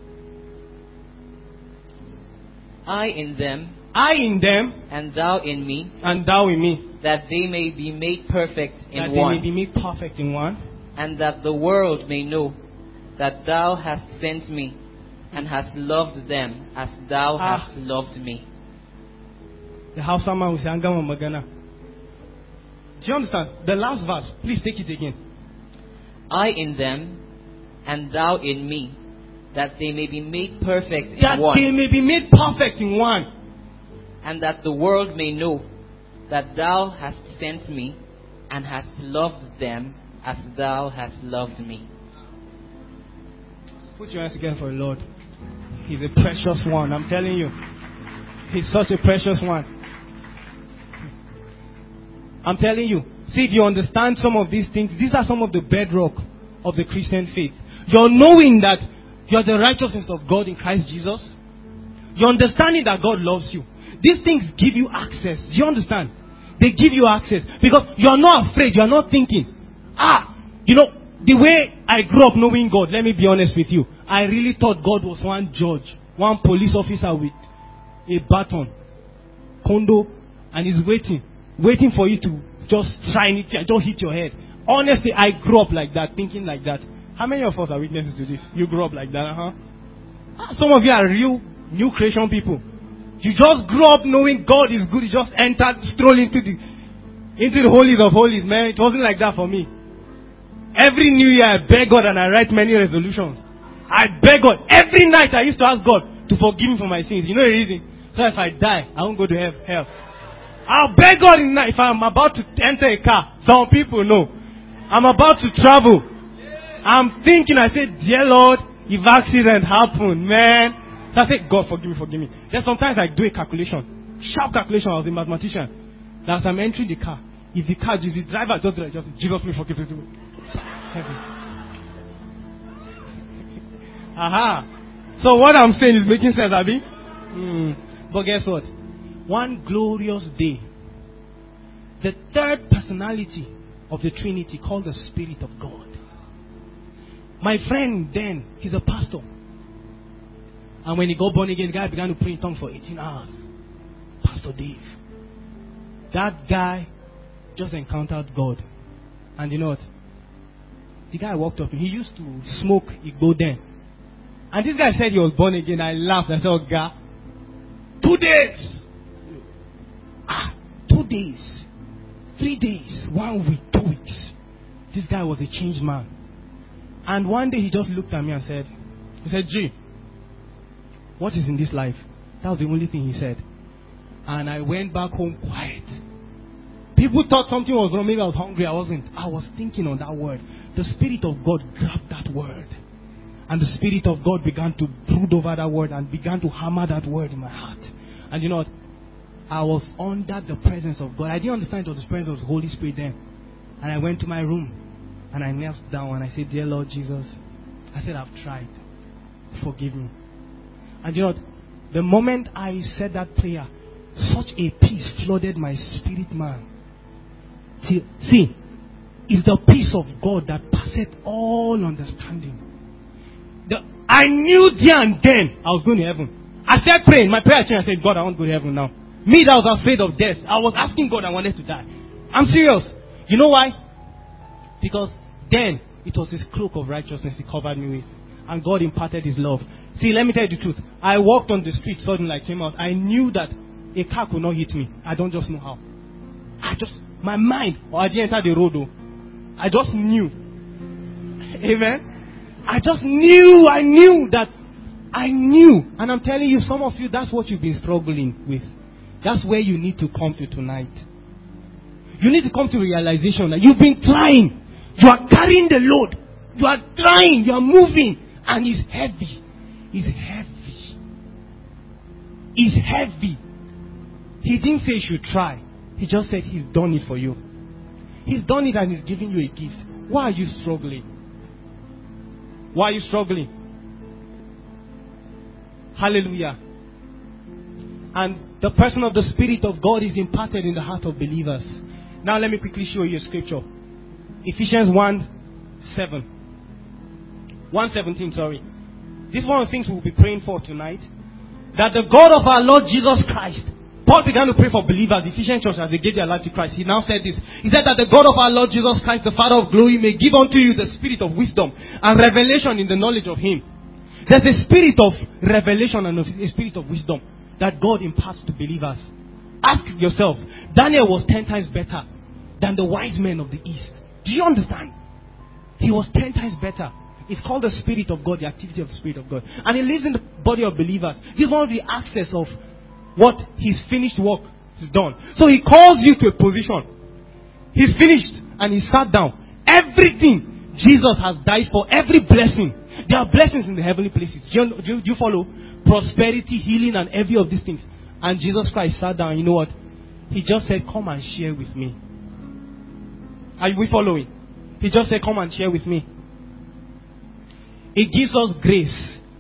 I in them, I in them, and thou in me, and thou in me, that they may be made perfect in that one, they may be made perfect in one, and that the world may know that thou hast sent me, and hast loved them as thou Ah. hast loved me. The house man will say, Angama Magana. Do you understand? The last verse, please take it again. I in them, and thou in me, that they may be made perfect in That one, they may be made perfect in one, and that the world may know that thou hast sent me, and hast loved them as thou hast loved me. Put your hands together for the Lord. He's a precious one, I'm telling you. He's such a precious one. I'm telling you. See, if you understand some of these things, these are some of the bedrock of the Christian faith. You're knowing that you're the righteousness of God in Christ Jesus. You're understanding that God loves you. These things give you access. Do you understand? They give you access. Because you're not afraid. You're not thinking, ah, you know, the way I grew up knowing God, let me be honest with you. I really thought God was one judge, one police officer with a baton, condo, and he's waiting. Waiting for you to just shine it, just hit your head. Honestly, I grew up like that, thinking like that. How many of us are witnesses to this? You grew up like that, huh? Some of you are real new creation people. You just grew up knowing God is good. You just entered, strolled into the into the holies of holies, man. It wasn't like that for me. Every new year, I beg God and I write many resolutions. I beg God. Every night, I used to ask God to forgive me for my sins. You know the reason? So if I die, I won't go to hell. hell. I'll beg God in night if I'm about to enter a car. Some people know. I'm about to travel. I'm thinking, I said, dear Lord, if accident happen, man. So I said, God, forgive me, forgive me. Then sometimes I do a calculation. Sharp calculation. I was a mathematician. That as I'm entering the car, if the car, if the driver just, just Jesus, me, forgive me. Aha. So what I'm saying is making sense, Abi? Hmm. But guess what? One glorious day, the third personality of the Trinity, called the Spirit of God. My friend then, he's a pastor. And when he got born again, the guy began to pray in tongues for eighteen hours. Pastor Dave. That guy just encountered God. And you know what? The guy walked up. He used to smoke Igbo then. And this guy said he was born again. I laughed. I said, oh, God. Two days. Ah, two days. Three days. One week. Two weeks. This guy was a changed man. And one day he just looked at me and said, he said, G, what is in this life? That was the only thing he said. And I went back home quiet. People thought something was wrong. Maybe I was hungry. I wasn't. I was thinking on that word. The Spirit of God grabbed that word. And the Spirit of God began to brood over that word and began to hammer that word in my heart. And you know what? I was under the presence of God. I didn't understand it was the presence of the Holy Spirit then. And I went to my room. And I knelt down and I said, Dear Lord Jesus, I said, I've tried. Forgive me. And you know what? The moment I said that prayer, such a peace flooded my spirit, man. See, see, it's the peace of God that passeth all understanding. The, I knew there and then I was going to heaven. I said praying, my prayer changed. I said, God, I want to go to heaven now. Me that was afraid of death, I was asking God, I wanted to die. I'm serious. You know why? Because then it was His cloak of righteousness He covered me with. And God imparted His love. See, let me tell you the truth. I walked on the street suddenly, I came out. I knew that a car could not hit me. I don't just know how. I just, my mind, or I didn't enter the road though. I just knew. Amen. I just knew, I knew that, I knew. And I'm telling you, some of you, that's what you've been struggling with. That's where you need to come to tonight. You need to come to realization that you've been trying. You are carrying the load. You are trying. You are moving. And it's heavy. It's heavy. It's heavy. He didn't say you should try. He just said He's done it for you. He's done it and He's giving you a gift. Why are you struggling? Why are you struggling? Hallelujah. And the person of the Spirit of God is imparted in the heart of believers. Now let me quickly show you a scripture. Ephesians one seven. one seventeen, sorry. This is one of the things we'll be praying for tonight. That the God of our Lord Jesus Christ. Paul began to pray for believers, the Ephesian church, as they gave their life to Christ. He now said this. He said that the God of our Lord Jesus Christ, the Father of glory, may give unto you the spirit of wisdom and revelation in the knowledge of Him. There's a spirit of revelation and a spirit of wisdom that God imparts to believers. Ask yourself, Daniel was ten times better than the wise men of the East. Do you understand? He was ten times better. It's called the Spirit of God, the activity of the Spirit of God. And He lives in the body of believers. This is one of the access of what His finished work is done. So He calls you to a position. He's finished and He sat down. Everything Jesus has died for, every blessing. There are blessings in the heavenly places. Do you, do you, do you follow? Prosperity, healing, and every of these things. And Jesus Christ sat down. You know what? He just said, come and share with me. Are we following? He just said, come and share with me. It gives us grace.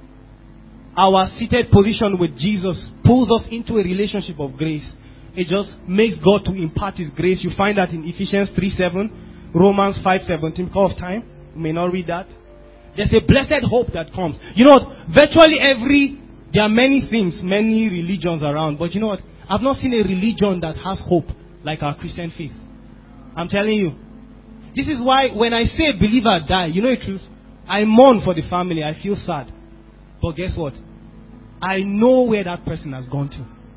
Our seated position with Jesus pulls us into a relationship of grace. It just makes God to impart His grace. You find that in Ephesians three seven, Romans five seventeen. Because of time, you may not read that. There's a blessed hope that comes. You know what? Virtually every, there are many things, many religions around. But you know what? I've not seen a religion that has hope like our Christian faith. I'm telling you. This is why when I say a believer die, you know the truth? I mourn for the family. I feel sad. But guess what? I know where that person has gone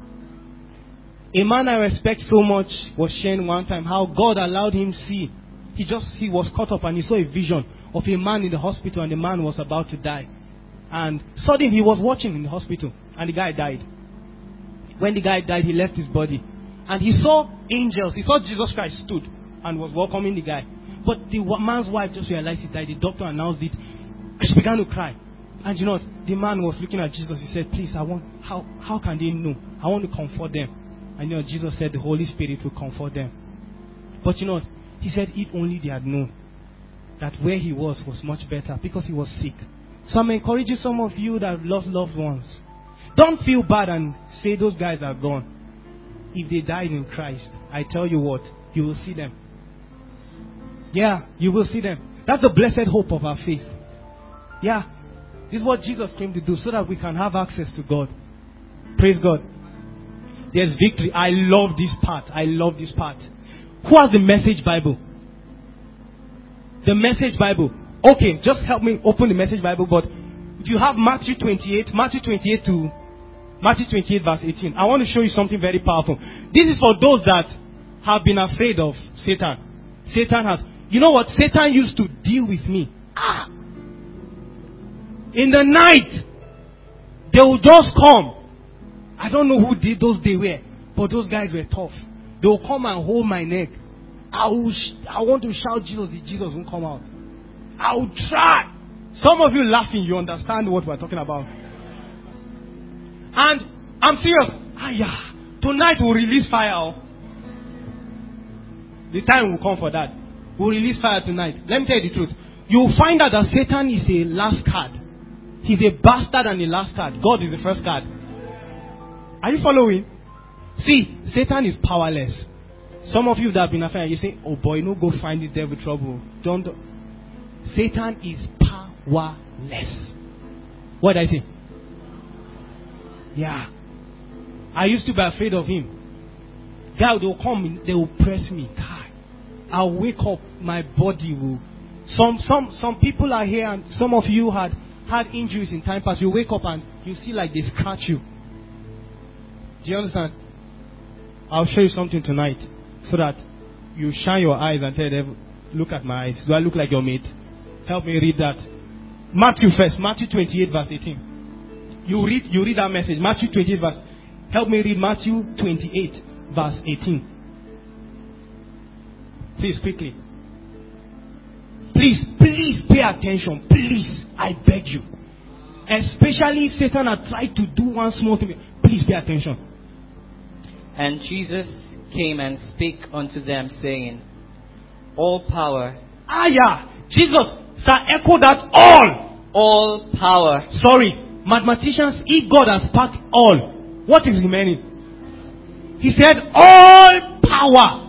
to. A man I respect so much was sharing one time how God allowed him see. He just, he was caught up and he saw a vision of a man in the hospital and the man was about to die. And suddenly he was watching in the hospital and the guy died. When the guy died, he left his body. And he saw angels. He saw Jesus Christ stood and was welcoming the guy. But the man's wife just realized he died. The doctor announced it. She began to cry. And you know, the man was looking at Jesus. He said, please, I want, how, how can they know? I want to comfort them. And you know, Jesus said the Holy Spirit will comfort them. But you know, he said if only they had known that where he was was much better because he was sick. So I'm encouraging some of you that have lost loved ones. Don't feel bad and say those guys are gone. If they died in Christ, I tell you what, you will see them. Yeah, you will see them. That's the blessed hope of our faith. Yeah. This is what Jesus came to do so that we can have access to God. Praise God. There's victory. I love this part. I love this part. Who has the Message Bible? The Message Bible. Okay, just help me open the Message Bible. But if you have Matthew twenty-eight, Matthew twenty-eight to Matthew twenty-eight verse eighteen. I want to show you something very powerful. This is for those that have been afraid of Satan. Satan has, you know what? Satan used to deal with me. Ah! In the night, they will just come I don't know who did those they were, but those guys were tough. They will come and hold my neck. I will sh- I want to shout Jesus if Jesus won't come out. I will try. Some of you laughing, you understand what we're talking about. And I'm serious. Ah, yeah. Tonight we'll release fire. The time will come for that. We'll release fire tonight. Let me tell you the truth. You'll find out that Satan is a last card. He's a bastard and a last card. God is the first card. Are you following? See, Satan is powerless. Some of you that have been afraid, you say, oh boy, no go find the devil trouble. Don't. Satan is powerless. What did I say? Yeah. I used to be afraid of him. God, they will come, they will press me. God, I'll wake up, my body will. Some, some, some people are here, and some of you had had injuries in time past. You wake up and you see like they scratch you. Do you understand? I'll show you something tonight, so that you shine your eyes and tell them, look at my eyes. Do I look like your mate? Help me read that. Matthew first, Matthew twenty-eight verse eighteen. You read, you read that message. Matthew twenty-eight verse. Help me read Matthew twenty-eight verse eighteen. Please, quickly. Please, please pay attention. Please, I beg you. Especially if Satan had tried to do one small thing. Please pay attention. And Jesus came and spake unto them, saying, all power. Ah, yeah. Jesus, sir, echo that all. All power. Sorry. Mathematicians, if God has packed all, what is remaining? He said, all power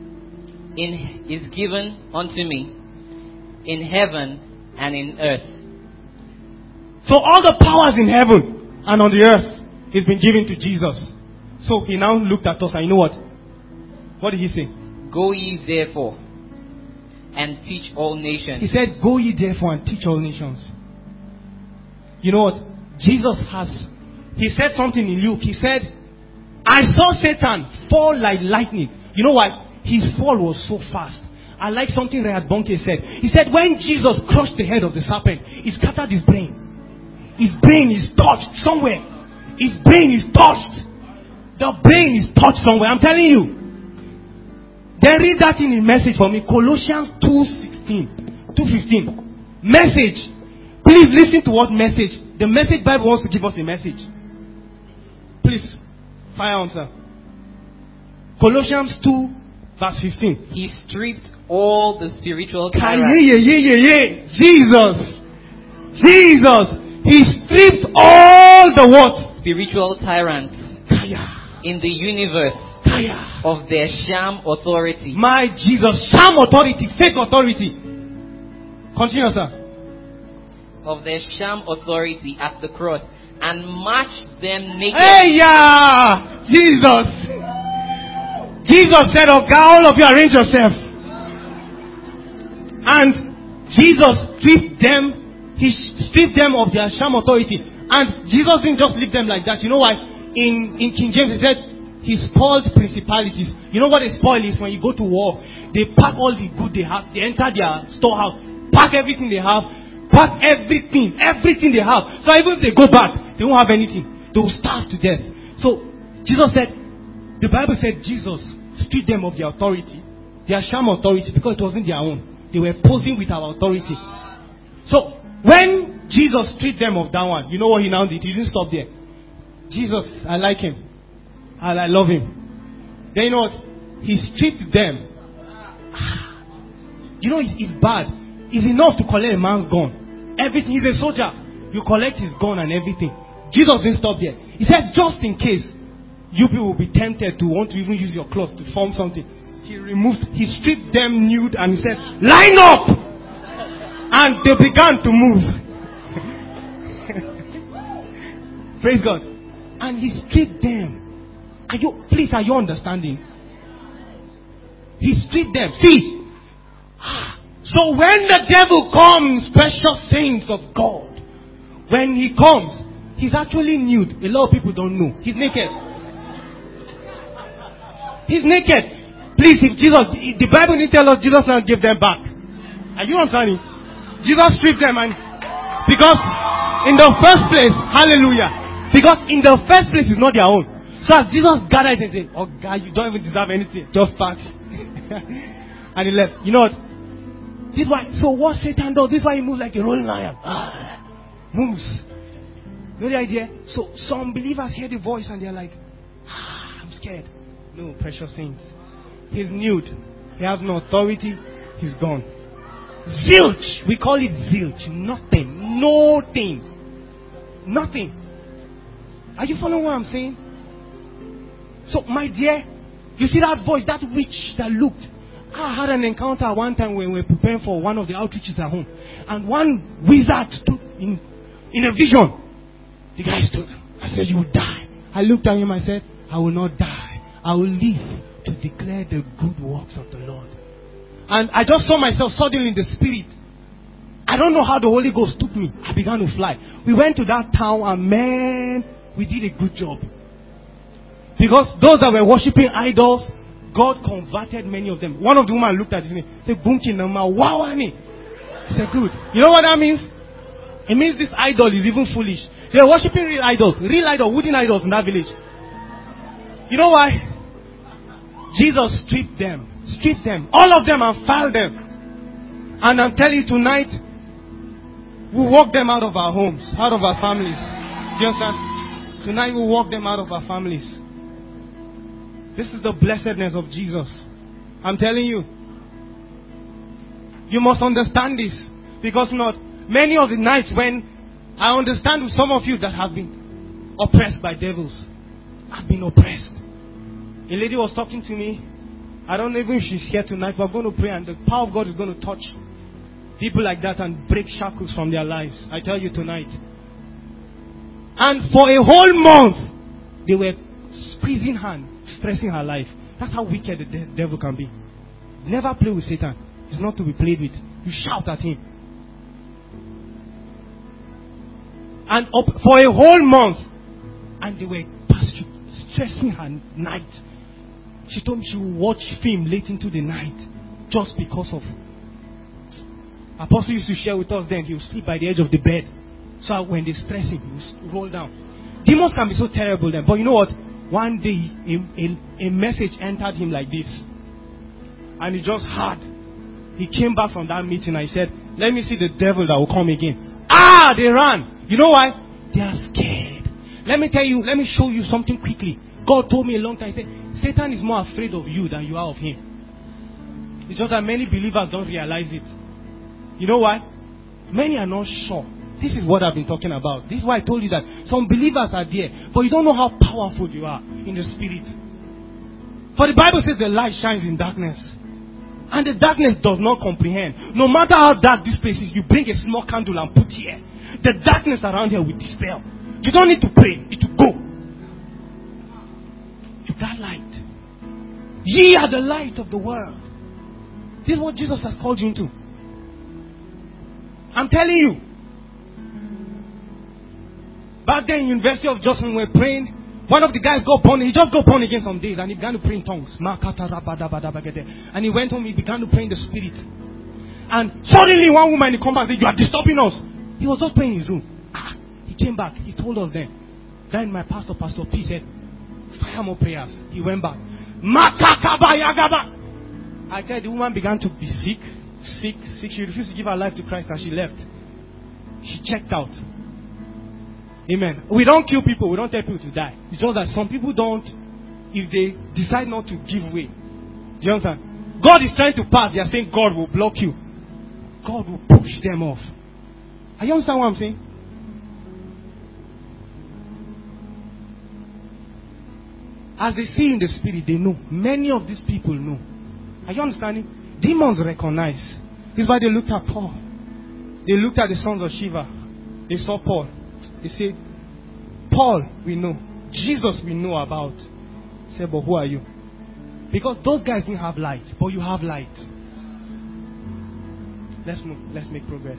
in, is given unto me in heaven and in earth. So all the powers in heaven and on the earth has been given to Jesus. So he now looked at us and you know what? What did he say? Go ye therefore and teach all nations. He said, go ye therefore and teach all nations. You know what? Jesus has, he said something in Luke. He said, I saw Satan fall like lightning. You know what? His fall was so fast. I like something Reinhard Bonnke said. He said, when Jesus crushed the head of the serpent, he scattered his brain. His brain is touched somewhere. His brain is touched. The brain is touched somewhere. I'm telling you. Then read that in the message for me. Colossians two sixteen, two fifteen. Message. Please listen to what message. The message Bible wants to give us a message. Please. Fire on, sir. Colossians two verse fifteen. He stripped all the spiritual tyrants. Yeah, yeah, yeah, yeah. Jesus. Jesus. He stripped all the what? Spiritual tyrants in the universe of their sham authority. My Jesus. Sham authority. Fake authority. Continue, sir. Of their sham authority at the cross and marched them naked. Hey, yeah. Jesus. Jesus said, okay, all of you arrange yourself. And Jesus stripped them. He stripped them of their sham authority. And Jesus didn't just leave them like that. You know why? In, in King James, he said, he spoiled principalities. You know what a spoil is? When you go to war, they pack all the good they have. They enter their storehouse. Pack everything they have. Pack everything. Everything they have. So even if they go back, they won't have anything. They will starve to death. So, Jesus said, the Bible said Jesus stripped them of their authority. Their sham authority, because it wasn't their own. They were posing with our authority. So, when Jesus stripped them of that one, you know what he now did? He didn't stop there. Jesus, I like him. And I love him. Then you know what? He stripped them. You know, it's, it's bad. It's enough to collect a man's gun. Everything. He's a soldier. You collect his gun and everything. Jesus didn't stop there. He said, just in case you people will be tempted to want to even use your cloth to form something. He removed, he stripped them nude and he said, line up! And they began to move. Praise God. And he stripped them. Are you, please, are you understanding? He stripped them. See. So when the devil comes, precious saints of God, when he comes, he's actually nude. A lot of people don't know. He's naked. He's naked. Please, if Jesus, the Bible didn't tell us Jesus now gave them back. Are you understanding? Jesus stripped them, and because in the first place, hallelujah, Because in the first place, it's not their own. So as Jesus gathered and said, oh God, you don't even deserve anything. Just pass. And he left. You know what? This is why, so what Satan does, this is why he moves like a rolling lion. Moves. You know the idea? So some believers hear the voice and they're like, ah, I'm scared. No, precious saints. He's nude. He has no authority. He's gone. Zilch. We call it zilch. Nothing. Nothing. Nothing. Are you following what I'm saying? So, my dear, you see that voice, that witch that looked. I had an encounter one time when we were preparing for one of the outreaches at home. And one wizard stood in, in a vision. The guy stood. I said, you will die. I looked at him, I said, I will not die. I will live to declare the good works of the Lord. And I just saw myself suddenly in the spirit. I don't know how the Holy Ghost took me. I began to fly. We went to that town and man, we did a good job. Because those that were worshipping idols, God converted many of them. One of the women looked at me and said, Bunki nama, wow, I said, good. You know what that means? It means this idol is even foolish. They were worshipping real idols, real idols, wooden idols in that village. You know why? Jesus stripped them, stripped them, all of them, and filed them. And I'm telling you tonight, we walk them out of our homes, out of our families. Do you understand? Tonight we walk them out of our families. This is the blessedness of Jesus. I'm telling you. You must understand this. Because not many of the nights when I understand with some of you that have been oppressed by devils. I've been oppressed. A lady was talking to me. I don't know even if she's here tonight, but I'm going to pray and the power of God is going to touch people like that and break shackles from their lives. I tell you tonight. And for a whole month, they were squeezing her, stressing her life. That's how wicked the de- devil can be. Never play with Satan. He's not to be played with. You shout at him. And up for a whole month, and they were stressing her night. She told me she would watch film late into the night just because of. Apostle used to share with us then, he would sleep by the edge of the bed. So when they're stressing, he would roll down. Demons can be so terrible then. But you know what? One day, a, a, a message entered him like this. And he just heard. He came back from that meeting and he said, let me see the devil that will come again. Ah, they ran. You know why? They are scared. Let me tell you, let me show you something quickly. God told me a long time, he said, Satan is more afraid of you than you are of him. It's just that many believers don't realize it. You know why? Many are not sure. This is what I've been talking about. This is why I told you that some believers are there, but you don't know how powerful you are in the spirit. For the Bible says the light shines in darkness. And the darkness does not comprehend. No matter how dark this place is, you bring a small candle and put here. The darkness around here will dispel. You don't need to pray. It will go. You got light. Ye are the light of the world. This is what Jesus has called you into. I'm telling you. Back then in University of Johnson, we were praying. One of the guys got born. He just got born again some days and he began to pray in tongues. And he went home, he began to pray in the spirit. And suddenly one woman, he come back and said, you are disturbing us. He was just praying in his room. Ah, he came back. He told us then. Then my pastor, Pastor P said, fire more prayers. He went back. I tell you, the woman began to be sick. Sick, sick. She refused to give her life to Christ and she left. She checked out. Amen. We don't kill people. We don't tell people to die. It's just that some people don't, if they decide not to give way. Do you understand? God is trying to pass. They are saying God will block you. God will push them off. Are you understand what I'm saying? As they see in the spirit, they know. Many of these people know. Are you understanding? Demons recognize. This is why they looked at Paul. They looked at the sons of Shiva. They saw Paul. They said, Paul, we know. Jesus, we know about. He said, but who are you? Because those guys didn't have light, but you have light. Let's move. Let's make progress.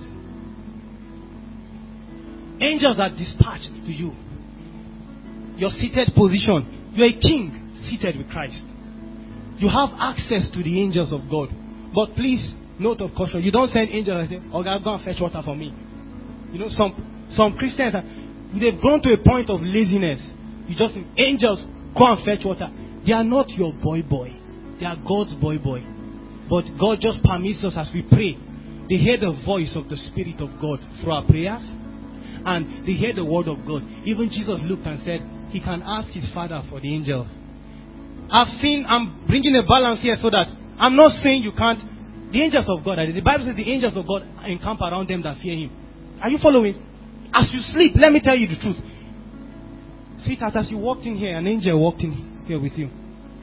Angels are dispatched to you. Your seated position. You're a king seated with Christ. You have access to the angels of God. But please, note of caution. You don't send angels and say, oh God, go and fetch water for me. You know, some some Christians, are, They've grown to a point of laziness. You just think, angels, go and fetch water. They are not your boy boy. They are God's boy boy. But God just permits us as we pray. They hear the voice of the Spirit of God through our prayers. And they hear the word of God. Even Jesus looked and said, he can ask his Father for the angels. I've seen, I'm bringing a balance here so that I'm not saying you can't. The angels of God, the Bible says the angels of God encamp around them that fear him. Are you following? As you sleep, let me tell you the truth. Sweetheart, as you walked in here, an angel walked in here with you.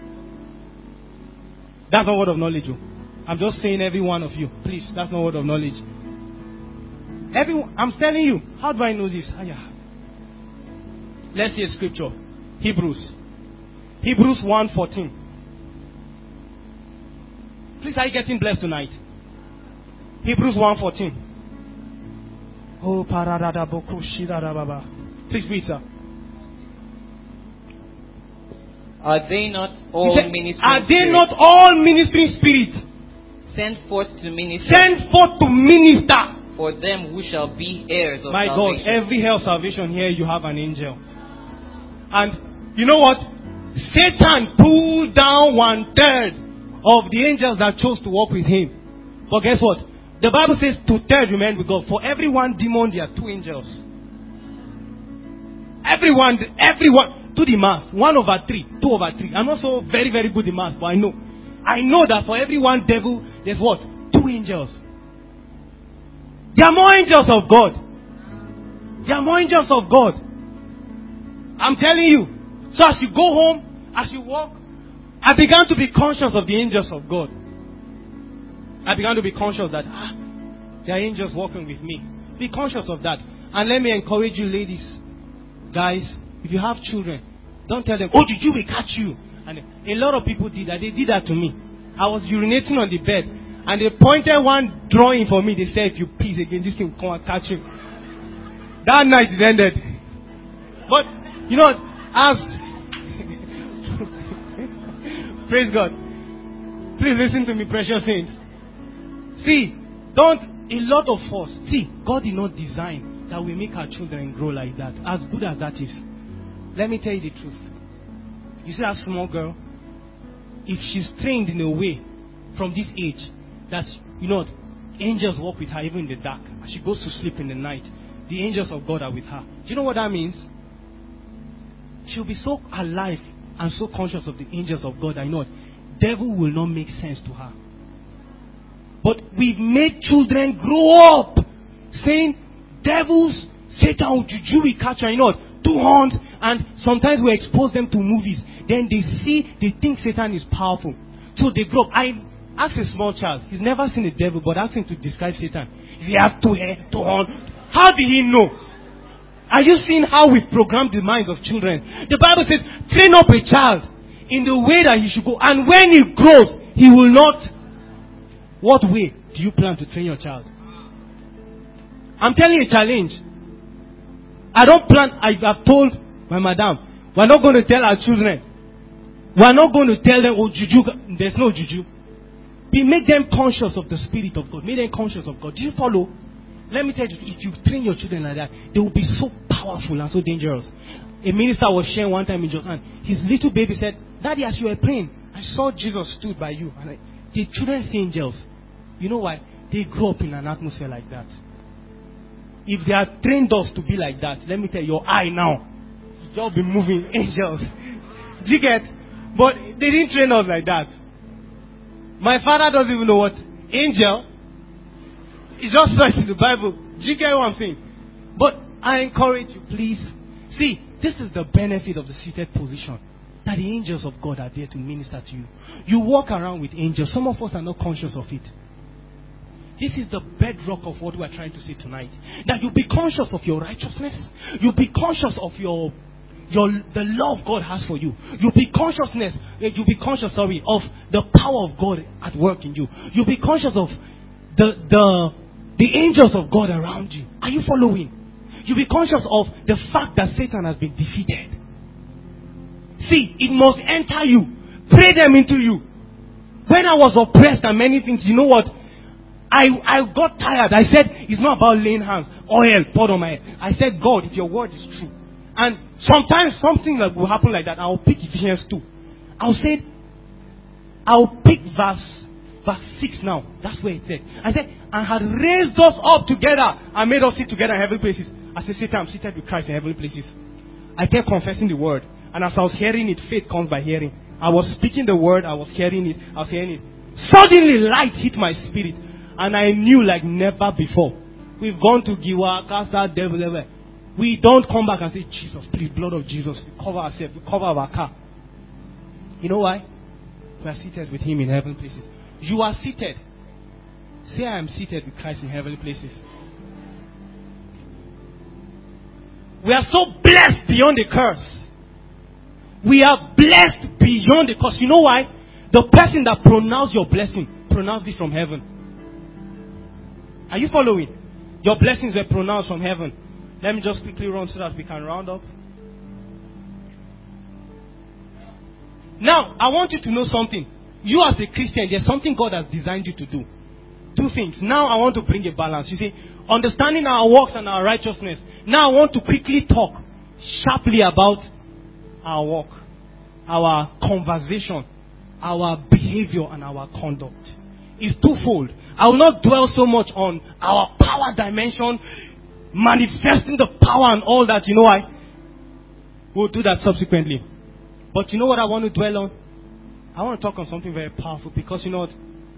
That's not word of knowledge. Oh. I'm just saying every one of you. Please, that's not word of knowledge. Everyone, I'm telling you. How do I know this? Ah, yeah. Let's see a scripture. Hebrews. Hebrews one fourteen. Please, are you getting blessed tonight? Hebrews one fourteen. Oh, paradada boku shidada baba. Please read, sir. Are they not all said, ministering Are they spirits? not all ministering spirits? Sent forth to minister. Sent forth to minister. For them who shall be heirs of My salvation. God, every hair of salvation here, you have an angel. And you know what? Satan pulled down one third of the angels that chose to walk with him. But guess what? The Bible says two thirds remain with God. For every one demon, there are two angels. Everyone, everyone, to the math, one over three, two over three. I'm also very, very good in math, but I know. I know that for every one devil, there's what? Two angels. There are more angels of God. There are more angels of God. I'm telling you. So as you go home, as you walk, I began to be conscious of the angels of God. I began to be conscious that ah, there are angels walking with me. Be conscious of that. And let me encourage you ladies, guys, if you have children, don't tell them, oh, did you will catch you. And a lot of people did that. They did that to me. I was urinating on the bed. And they pointed one drawing for me. They said, if you piss again, this thing will come and catch you. That night it ended. But, you know, as praise God. Please listen to me, precious saints. See, don't, a lot of us, see, God did not design that we make our children grow like that. As good as that is. Let me tell you the truth. You see that small girl? If she's trained in a way from this age that, you know, angels walk with her even in the dark. As she goes to sleep in the night, the angels of God are with her. Do you know what that means? She'll be so alive and so conscious of the angels of God. I know it. Devil will not make sense to her. But we've made children grow up saying, devils, Satan, juju, we catch her, you know, two horns, and sometimes we expose them to movies. Then they see, they think Satan is powerful. So they grow up. I asked a small child, he's never seen a devil, but asked him to describe Satan. He has two heads, two horns. How did he know? Are you seeing how we program the minds of children? The Bible says, train up a child in the way that he should go. And when he grows, he will not. What way do you plan to train your child? I'm telling you a challenge. I don't plan, I have told my madam, we're not going to tell our children. We're not going to tell them, oh, juju, there's no juju. We make them conscious of the Spirit of God. Make them conscious of God. Do you follow? Let me tell you, if you train your children like that, they will be so powerful and so dangerous. A minister was sharing one time in Japan. His little baby said, Daddy, as you were praying, I saw Jesus stood by you. And I, the children see angels. You know why? They grow up in an atmosphere like that. If they are trained us to be like that, let me tell you, your eye now, you'll be moving angels. Do you get? But they didn't train us like that. My father doesn't even know what angel. He just saw it in the Bible. Do you get what I'm saying? But I encourage you, please. See, this is the benefit of the seated position. That the angels of God are there to minister to you. You walk around with angels. Some of us are not conscious of it. This is the bedrock of what we are trying to say tonight. That you be conscious of your righteousness. You be conscious of your, your the love God has for you. You be consciousness. You be conscious, sorry, of the power of God at work in you. You be conscious of the the the angels of God around you. Are you following? You be conscious of the fact that Satan has been defeated. See, it must enter you. Pray them into you. When I was oppressed and many things, you know what? I, I got tired. I said, it's not about laying hands, oil poured on my head. I said, God, if your word is true. And sometimes something that will happen like that, I'll pick Ephesians two. I'll say, I'll pick verse, verse six now. That's where it said. I said, and had raised us up together and made us sit together in heavenly places. I said, Satan, I'm seated with Christ in heavenly places. I kept confessing the word. And as I was hearing it, faith comes by hearing. I was speaking the word, I was hearing it, I was hearing it. Suddenly light hit my spirit. And I knew like never before. We've gone to Giwa, cast out devil, devil. We don't come back and say, Jesus, please, blood of Jesus, we cover ourselves, we cover our car. You know why? We are seated with him in heavenly places. You are seated. Say, I am seated with Christ in heavenly places. We are so blessed beyond the curse. We are blessed beyond the curse. You know why? The person that pronounced your blessing pronounced it from heaven. Are you following? Your blessings were pronounced from heaven. Let me just quickly run so that we can round up. Now, I want you to know something. You as a Christian, there's something God has designed you to do. Two things. Now I want to bring a balance. You see, understanding our works and our righteousness. Now I want to quickly talk sharply about our walk, our conversation, our behavior, and our conduct. It's twofold. I will not dwell so much on our power dimension, manifesting the power and all that. You know why? We'll do that subsequently. But you know what I want to dwell on? I want to talk on something very powerful, because you know what?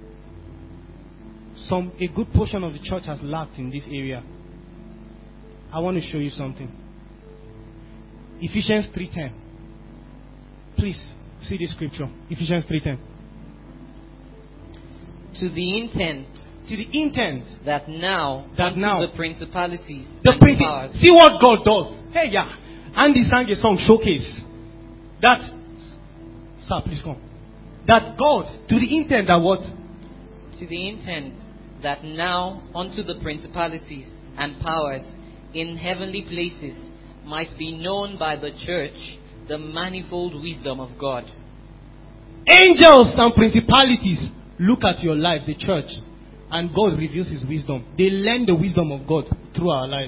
Some a good portion of the church has lacked in this area. I want to show you something. Ephesians three ten. Please see this scripture. Ephesians three ten. To the intent To the intent that now that now the principalities the and princi- powers. See what God does. Hey, yeah. Andy sang a song, Showcase. That, sir, please come. That God, to the intent that what? To the intent that now unto the principalities and powers in heavenly places might be known by the church the manifold wisdom of God. Angels and principalities look at your life, the church, and God reveals his wisdom. They learn the wisdom of God through our lives.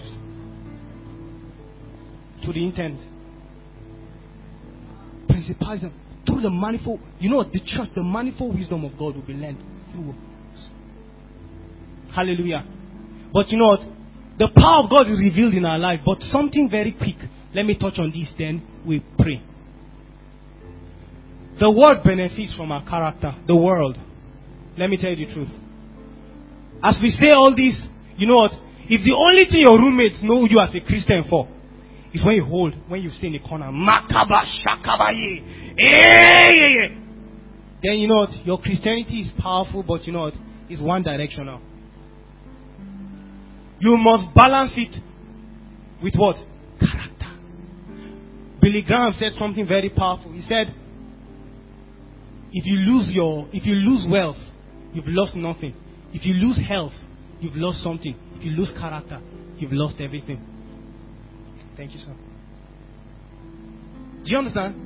To the intent. Principalities, through the manifold, you know what, the church, the manifold wisdom of God will be learned through us. Hallelujah. But you know what? The power of God is revealed in our life, but something very quick. Let me touch on this, then we pray. The world benefits from our character. The world. Let me tell you the truth. As we say all this, you know what? If the only thing your roommates know you as a Christian for is when you hold, when you stay in the corner, Makaba Shakabaye, eh, then you know what? Your Christianity is powerful, but you know what? It's one directional. You must balance it with what? Character. Billy Graham said something very powerful. He said, if you lose your, if you lose wealth, you've lost nothing. If you lose health, you've lost something. If you lose character, you've lost everything. Thank you, sir. Do you understand?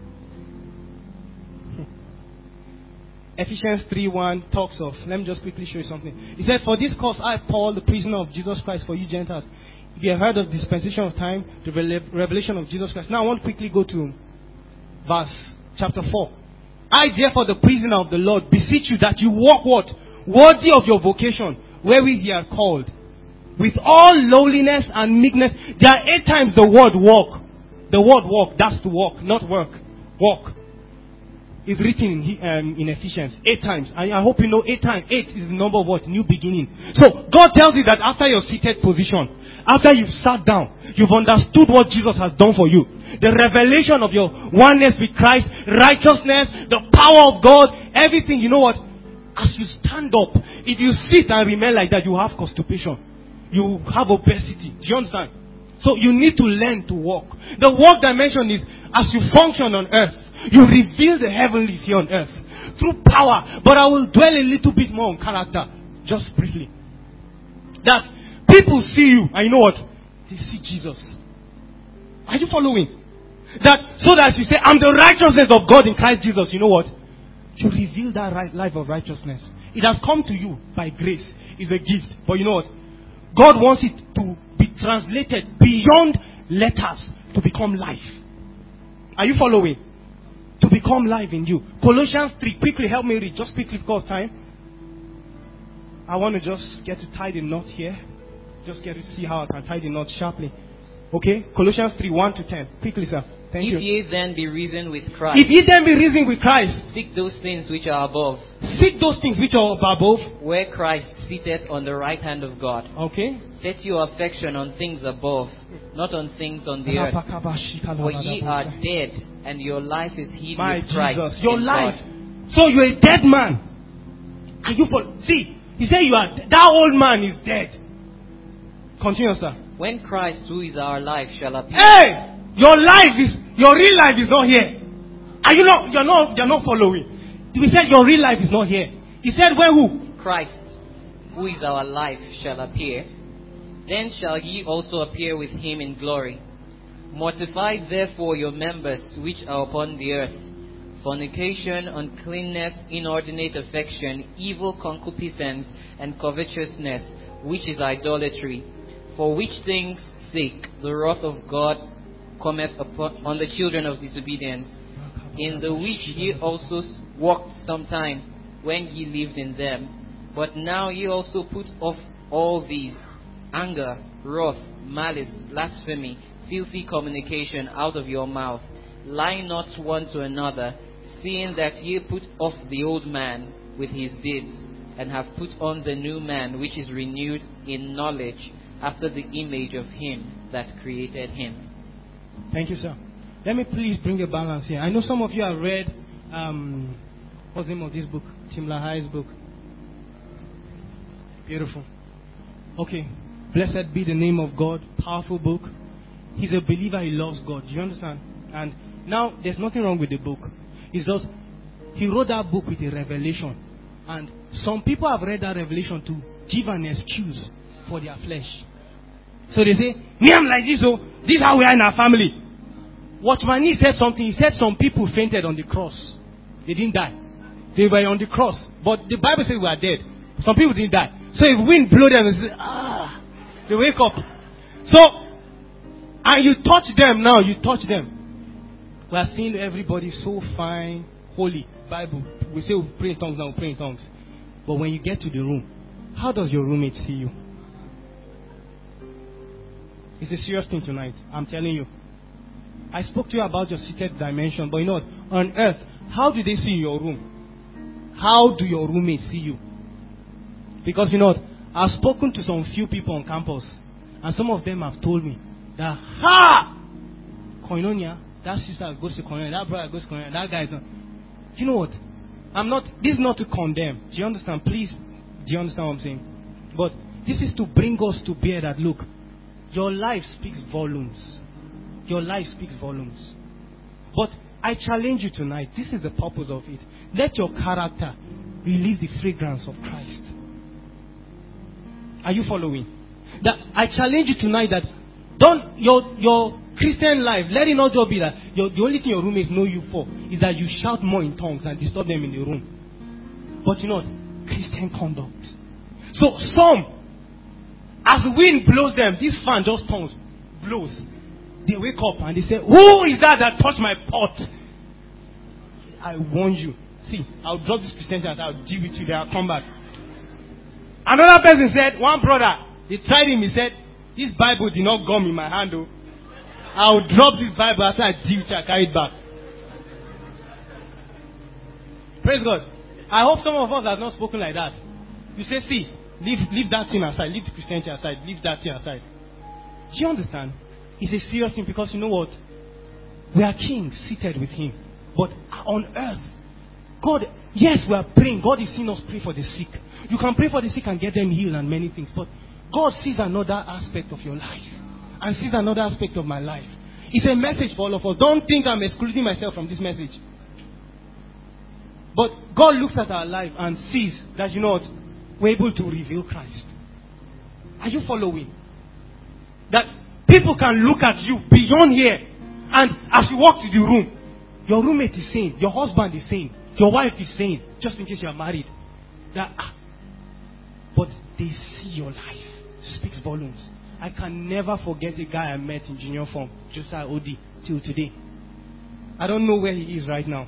Ephesians three one talks of, let me just quickly show you something. He said, for this cause I, Paul, the prisoner of Jesus Christ, for you Gentiles. If you have heard of dispensation of time, the revelation of Jesus Christ. Now I want to quickly go to verse chapter four. I, therefore, the prisoner of the Lord, beseech you that you walk what? Worthy of your vocation, wherewith ye are called. With all lowliness and meekness. There are eight times the word walk. The word walk, that's to walk, not work. Walk. Is written in, um, in Ephesians. Eight times. And I hope you know eight times. Eight is the number of what? New beginning. So, God tells you that after your seated position, after you've sat down, you've understood what Jesus has done for you. The revelation of your oneness with Christ, righteousness, the power of God, everything. You know what? As you stand up, if you sit and remain like that, you have constipation. You have obesity. Do you understand? So you need to learn to walk. The walk dimension is as you function on earth, you reveal the heavenlies here on earth through power. But I will dwell a little bit more on character, just briefly. That people see you, and you know what? They see Jesus. Are you following? That so that you say, I'm the righteousness of God in Christ Jesus. You know what? You reveal that right life of righteousness. It has come to you by grace. is a gift. But you know what? God wants it to be translated beyond letters to become life. Are you following? To become life in you. Colossians three. Quickly help me read. Just quickly because time. I want to just get to tie the knot here. Just get to see how I can tie the knot sharply. Okay? Colossians three, one to ten. Quickly, sir. Thank if you. ye then be risen with Christ, If ye then be risen with Christ, seek those things which are above, seek those things which are above. where Christ sitteth on the right hand of God. Okay? Set your affection on things above, not on things on the earth. For ye are dead, and your life is hid My with Christ Jesus. Your in life. God. So you're a dead man. Are you for, see, he said you are, that old man is dead. Continue, sir. When Christ, who is our life, shall appear. Hey! Your life is, your real life is not here. Are you not, you're not, you're not following. He said your real life is not here. He said when who? Christ, who is our life, shall appear. Then shall ye also appear with him in glory. Mortify therefore your members which are upon the earth: fornication, uncleanness, inordinate affection, evil concupiscence, and covetousness, which is idolatry. For which things sake the wrath of God cometh upon on the children of disobedience, in the which ye also walked sometime when ye lived in them. But now ye also put off all these: anger, wrath, malice, blasphemy, filthy communication out of your mouth. Lie not one to another, seeing that ye put off the old man with his deeds, and have put on the new man, which is renewed in knowledge after the image of him that created him. Thank you, sir. Let me please bring a balance here. I know some of you have read, um, what's the name of this book? Tim LaHaye's book. Beautiful. Okay. Blessed be the name of God. Powerful book. He's a believer. He loves God. Do you understand? And now, there's nothing wrong with the book. It's just, he wrote that book with a revelation. And some people have read that revelation to give an excuse for their flesh. So they say, me, I'm like this, oh, this is how we are in our family. Watchman Nee said something. He said some people fainted on the cross. They didn't die. They were on the cross. But the Bible says we are dead. Some people didn't die. So if wind blow them, they say, ah, they wake up. So, and you touch them now, you touch them. We are seeing everybody so fine, holy. Bible, we say we pray in tongues now, we pray in tongues. But when you get to the room, how does your roommate see you? It's a serious thing tonight. I'm telling you. I spoke to you about your seated dimension, but you know what? On earth, how do they see your room? How do your roommates see you? Because you know what? I've spoken to some few people on campus, and some of them have told me that, ha! Koinonia, that sister goes to Koinonia, that brother goes to Koinonia, that guy is not. Do you know what? I'm not, this is not to condemn. Do you understand? Please, do you understand what I'm saying? But this is to bring us to bear that, look, your life speaks volumes. Your life speaks volumes. But I challenge you tonight. This is the purpose of it. Let your character release the fragrance of Christ. Are you following? That I challenge you tonight that don't your your Christian life, let it not just be that your, the only thing your roommates know you for is that you shout more in tongues and disturb them in the room. But you know, Christian conduct. So some, as the wind blows them, this fan just turns, blows. They wake up and they say, who is that that touched my pot? I warn you. See, I'll drop this Christianity and I'll deal with you there. I'll come back. Another person said, one brother, they tried him, he said, this Bible did not gum in my hand, though. I'll drop this Bible after I deal with it, I carry it back. Praise God. I hope some of us have not spoken like that. You say, see, leave, leave that thing aside, leave the Christianity aside, leave that thing aside. Do you understand? It's a serious thing because you know what? We are kings seated with him. But on earth, God, yes, we are praying. God is seeing us pray for the sick. You can pray for the sick and get them healed and many things. But God sees another aspect of your life and sees another aspect of my life. It's a message for all of us. Don't think I'm excluding myself from this message. But God looks at our life and sees that, you know what? We're able to reveal Christ. Are you following? That people can look at you beyond here. And as you walk to the room, your roommate is saying, your husband is saying, your wife is saying, just in case you are married, that, ah, but they see your life. It speaks volumes. I can never forget a guy I met in junior form, Josiah Odi, till today. I don't know where he is right now.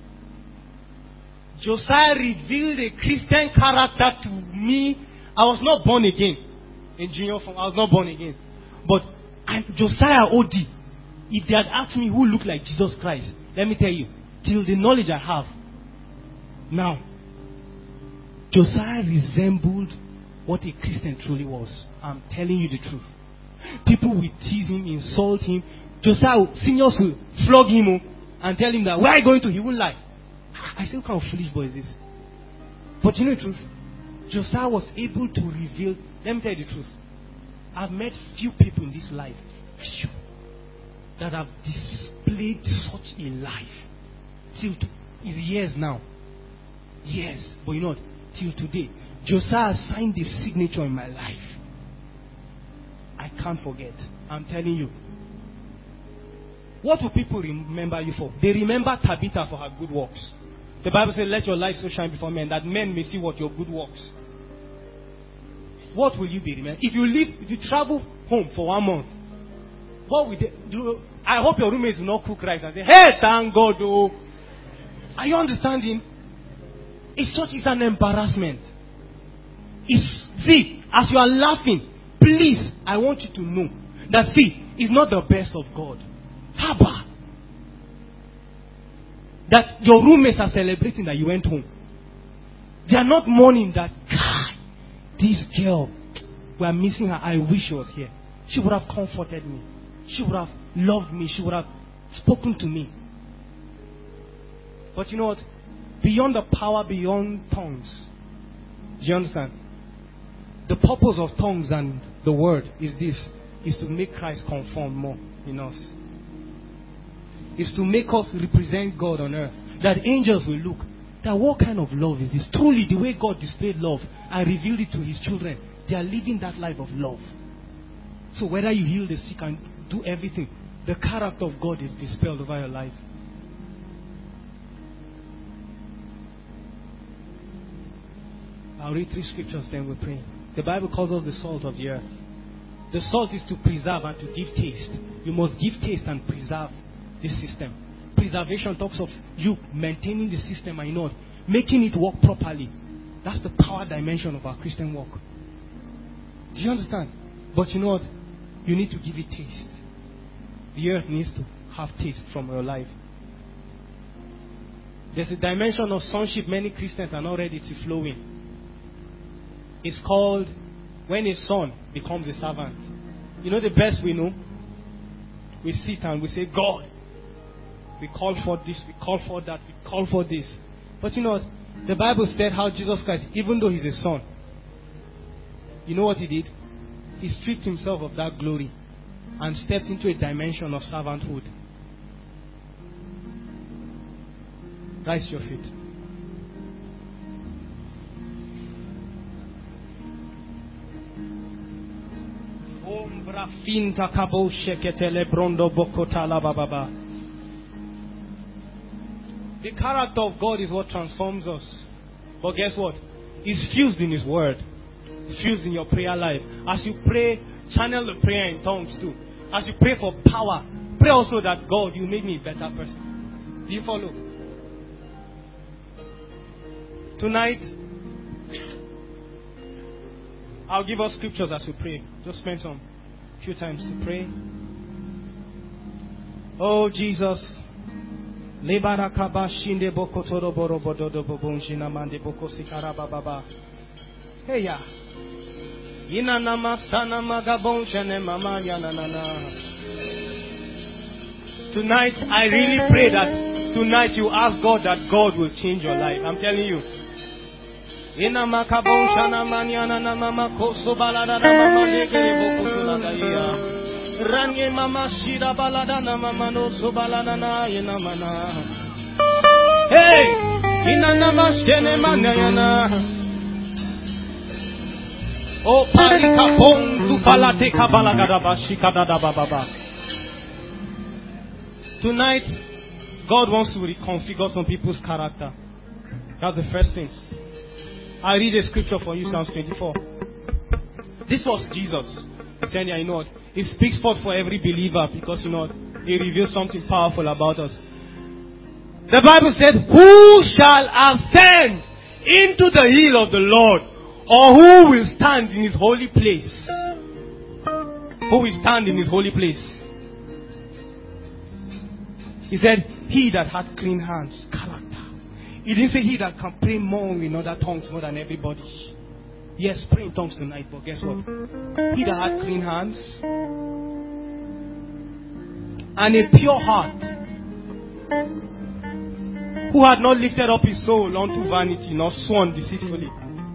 Josiah revealed a Christian character to me. I was not born again in junior form. I was not born again. But I, Josiah Odi, if they had asked me who looked like Jesus Christ, let me tell you, till the knowledge I have now, Josiah resembled what a Christian truly was. I'm telling you the truth. People will tease him, insult him. Josiah, seniors will flog him and tell him that, where are you going to? He won't lie. I say, what kind of foolish boy is this? But you know the truth? Josiah was able to reveal. Let me tell you the truth. I've met few people in this life few, that have displayed such a life. Till to, it's years now. Years. But you know what? Till today. Josiah signed the signature in my life. I can't forget. I'm telling you. What do people remember you for? They remember Tabitha for her good works. The Bible says, let your light so shine before men, that men may see what your good works. What will you be remembered? If you leave, if you travel home for one month, what will they do? I hope your roommates will not cook rice and say, hey, thank God, oh. Are you understanding? It's such it's an embarrassment. It's, see, as you are laughing, please, I want you to know that, see, it's not the best of God. Haba. That your roommates are celebrating that you went home. They are not mourning that, God, this girl, we are missing her. I wish she was here. She would have comforted me. She would have loved me. She would have spoken to me. But you know what? Beyond the power, beyond tongues. Do you understand? The purpose of tongues and the word is this. Is to make Christ conform more in us. Is to make us represent God on earth. That angels will look. That what kind of love is this? Truly, the way God displayed love and revealed it to His children, they are living that life of love. So whether you heal the sick and do everything, the character of God is dispelled over your life. I'll read three scriptures, then we'll pray. The Bible calls us the salt of the earth. The salt is to preserve and to give taste. You must give taste and preserve this system. Preservation talks of you maintaining the system and you know, making it work properly. That's the power dimension of our Christian walk. Do you understand? But you know what? You need to give it taste. The earth needs to have taste from your life. There's a dimension of sonship many Christians are not ready to flow in. It's called when a son becomes a servant. You know the best we know? We sit and we say, God, we call for this, we call for that, we call for this. But you know what? The Bible said how Jesus Christ, even though He's a son, you know what He did? He stripped Himself of that glory and stepped into a dimension of servanthood. Rise your feet. The character of God is what transforms us. But guess what? It's fused in His word. It's fused in your prayer life. As you pray, channel the prayer in tongues too. As you pray for power, pray also that God, you make me a better person. Do you follow? Tonight, I'll give us scriptures as we pray. Just spend some few times to pray. Oh Jesus. Hey ya. Tonight, I really pray that tonight you ask God that God will change your life. I'm telling you. Hey! Oh, parika pon tu palate kabalagada bashikada da baba. Tonight, God wants to reconfigure some people's character. That's the first thing. I read a scripture for you, Psalms twenty-four. This was Jesus. Then, you know what? He speaks forth for every believer because, you know, he reveals something powerful about us. The Bible said, who shall ascend into the hill of the Lord? Or who will stand in his holy place? Who will stand in his holy place? He said, he that hath clean hands, character. He didn't say he that can pray more in other tongues more than everybody. Yes, pray in tongues tonight, but guess what? He that hath clean hands and a pure heart, who had not lifted up his soul unto vanity, nor sworn deceitfully.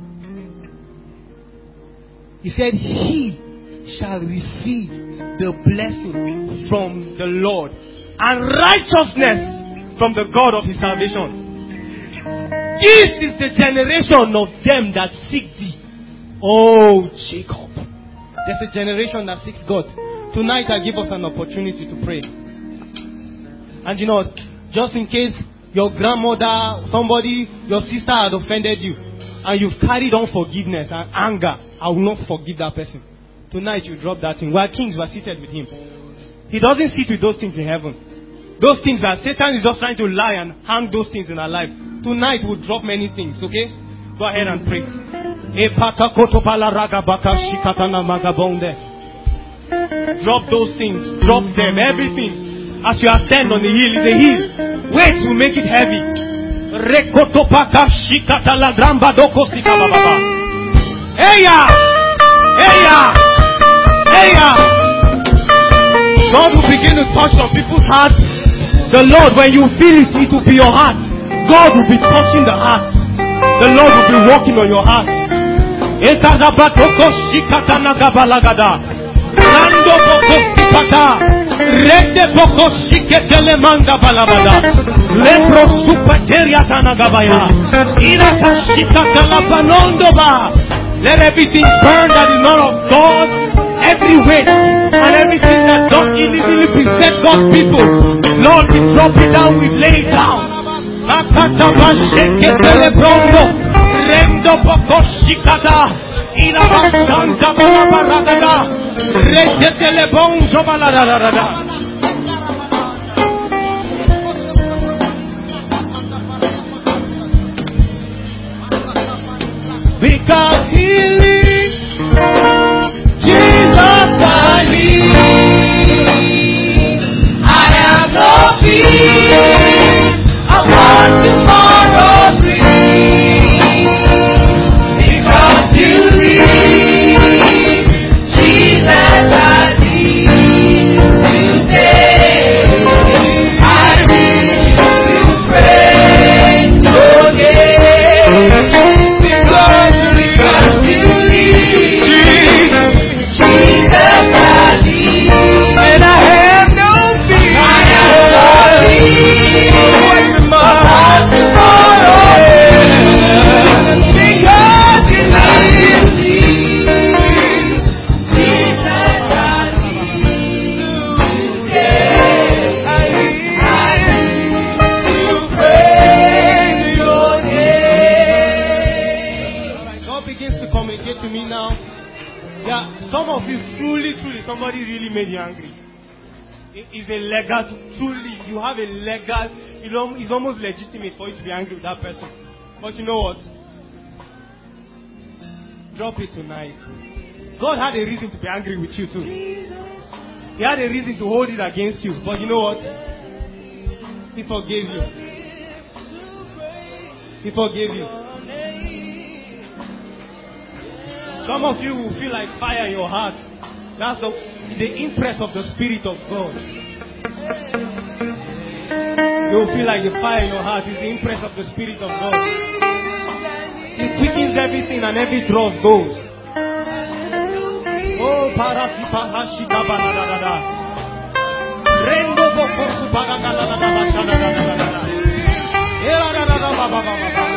He said, he shall receive the blessing from the Lord and righteousness from the God of his salvation. This is the generation of them that seek thee, O Jacob. There's a generation that seeks God. Tonight I give us an opportunity to pray. And you know, just in case your grandmother, somebody, your sister had offended you, and you've carried on forgiveness and anger, I will not forgive that person. Tonight you drop that thing. We are kings, we are seated with him. He doesn't sit with those things in heaven. Those things that Satan is just trying to lie and hang those things in our life. Tonight we'll drop many things, okay? Go ahead and pray. Drop those things. Drop them. Everything. As you ascend on the hill, is a hill. Weights will make it heavy. Eya! Eya! Eya! God will begin to touch some people's hearts. The Lord, when you feel it, it will be your heart. God will be touching the heart. The Lord will be working on your heart. Rando boko sipata, rende boko siketele manga balabada, lepro supateria tanagabaya, ina kashita kalapanondo ba. Let everything burn that is not of God, every weight and everything that don't illegally beset God's people. Lord, we drop it down, we lay it down. Makata ba siketele brondo, rendo boko sikata. Ina basanta balabarada, rejetele bonzo balarada. Because he lives, Jesus I live. I have no fear of what tomorrow brings. Because you Jesus, I need today. I need to pray your name. Because, because you need Jesus, I need. And I have no fear. I have no fear. About tomorrow. Because you need me. Some of you, truly, truly, somebody really made you angry. It is a legal, truly, you have a legal, you know, it's almost legitimate for you to be angry with that person. But you know what? Drop it tonight. God had a reason to be angry with you too. He had a reason to hold it against you. But you know what? He forgave you. He forgave you. Some of you will feel like fire in your heart. That's the, the impress of the Spirit of God. You will feel like the fire in your heart is the impress of the Spirit of God. It quickens everything and every dross goes. Oh, parasipa hashika baladada. Rendo bokosu baladada baladada. Era da da ba ba ba ba.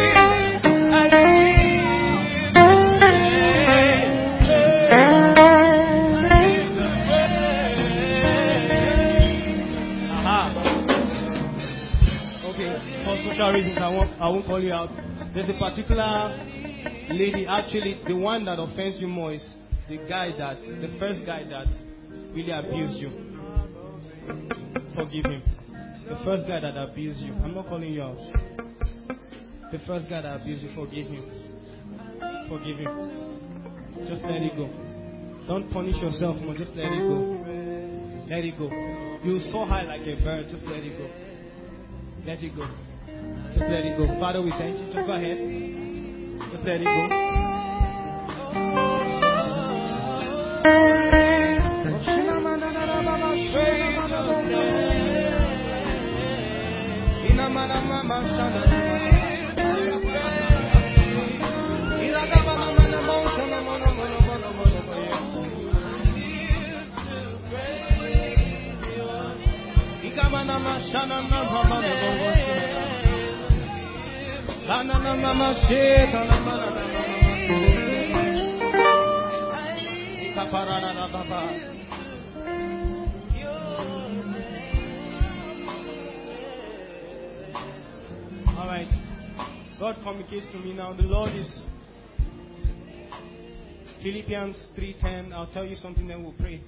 Reasons I won't, I won't call you out. There's a particular lady, actually, the one that offends you more is the guy that, the first guy that really abused you, forgive him. The first guy that abused you, I'm not calling you out. The first guy that abused you, forgive him. Forgive him. Just let it go. Don't punish yourself, man. Just let it go. Let it go. You soar high like a bird. Just let it go. Let it go. Just let it go. Father, we thank you. Just go ahead. Just let it go. All right. God communicates to me now. The Lord is Philippians three ten. I'll tell you something, then we'll pray.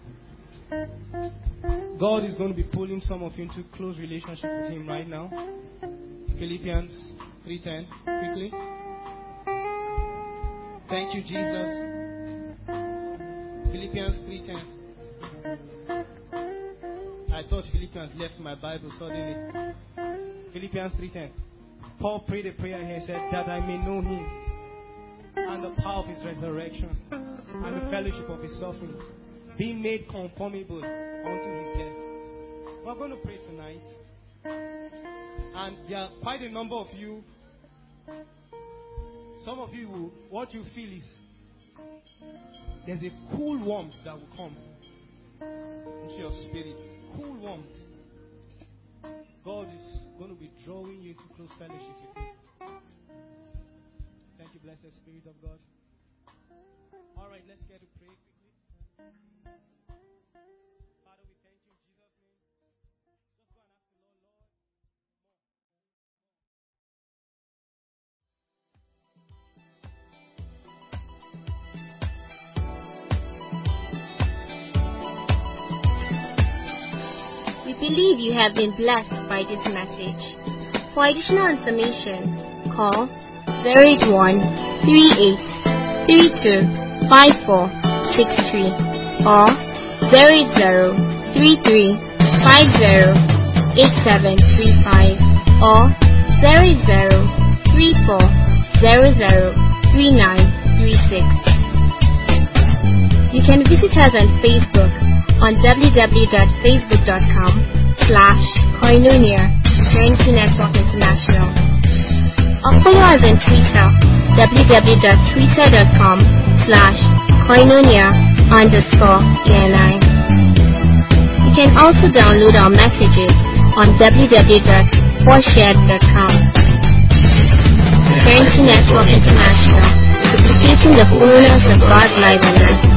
God is going to be pulling some of you into close relationship with Him right now. Philippians three ten. Quickly. Thank you, Jesus. Philippians three ten. I thought Philippians left my Bible suddenly. Philippians three ten. Paul prayed a prayer here, said, that I may know Him and the power of His resurrection and the fellowship of His sufferings, being made conformable unto His death. We're going to pray tonight. And there are quite a number of you. Some of you, will, what you feel is there's a cool warmth that will come into your spirit. Cool warmth. God is going to be drawing you to close fellowship with Him. Thank you, blessed Spirit of God. All right, let's get to pray quickly. Father, we thank you in Jesus' name. Just go and ask the Lord, Lord, We believe you have been blessed by this message. For additional information, call zero eight one, three eight three two, five four six three or zero eight zero, three three five zero, eight seven three five or zero eight zero, three four zero zero, three nine three six. You can visit us on Facebook on w w w dot facebook dot com slash Koinonia Trinity Network International, or follow us on Twitter, w w w dot twitter dot com slash Koinonia underscore E N I. You can also download our messages on w w w dot foreshared dot com. Trinity Network International, duplicating the fullness of God's life on earth.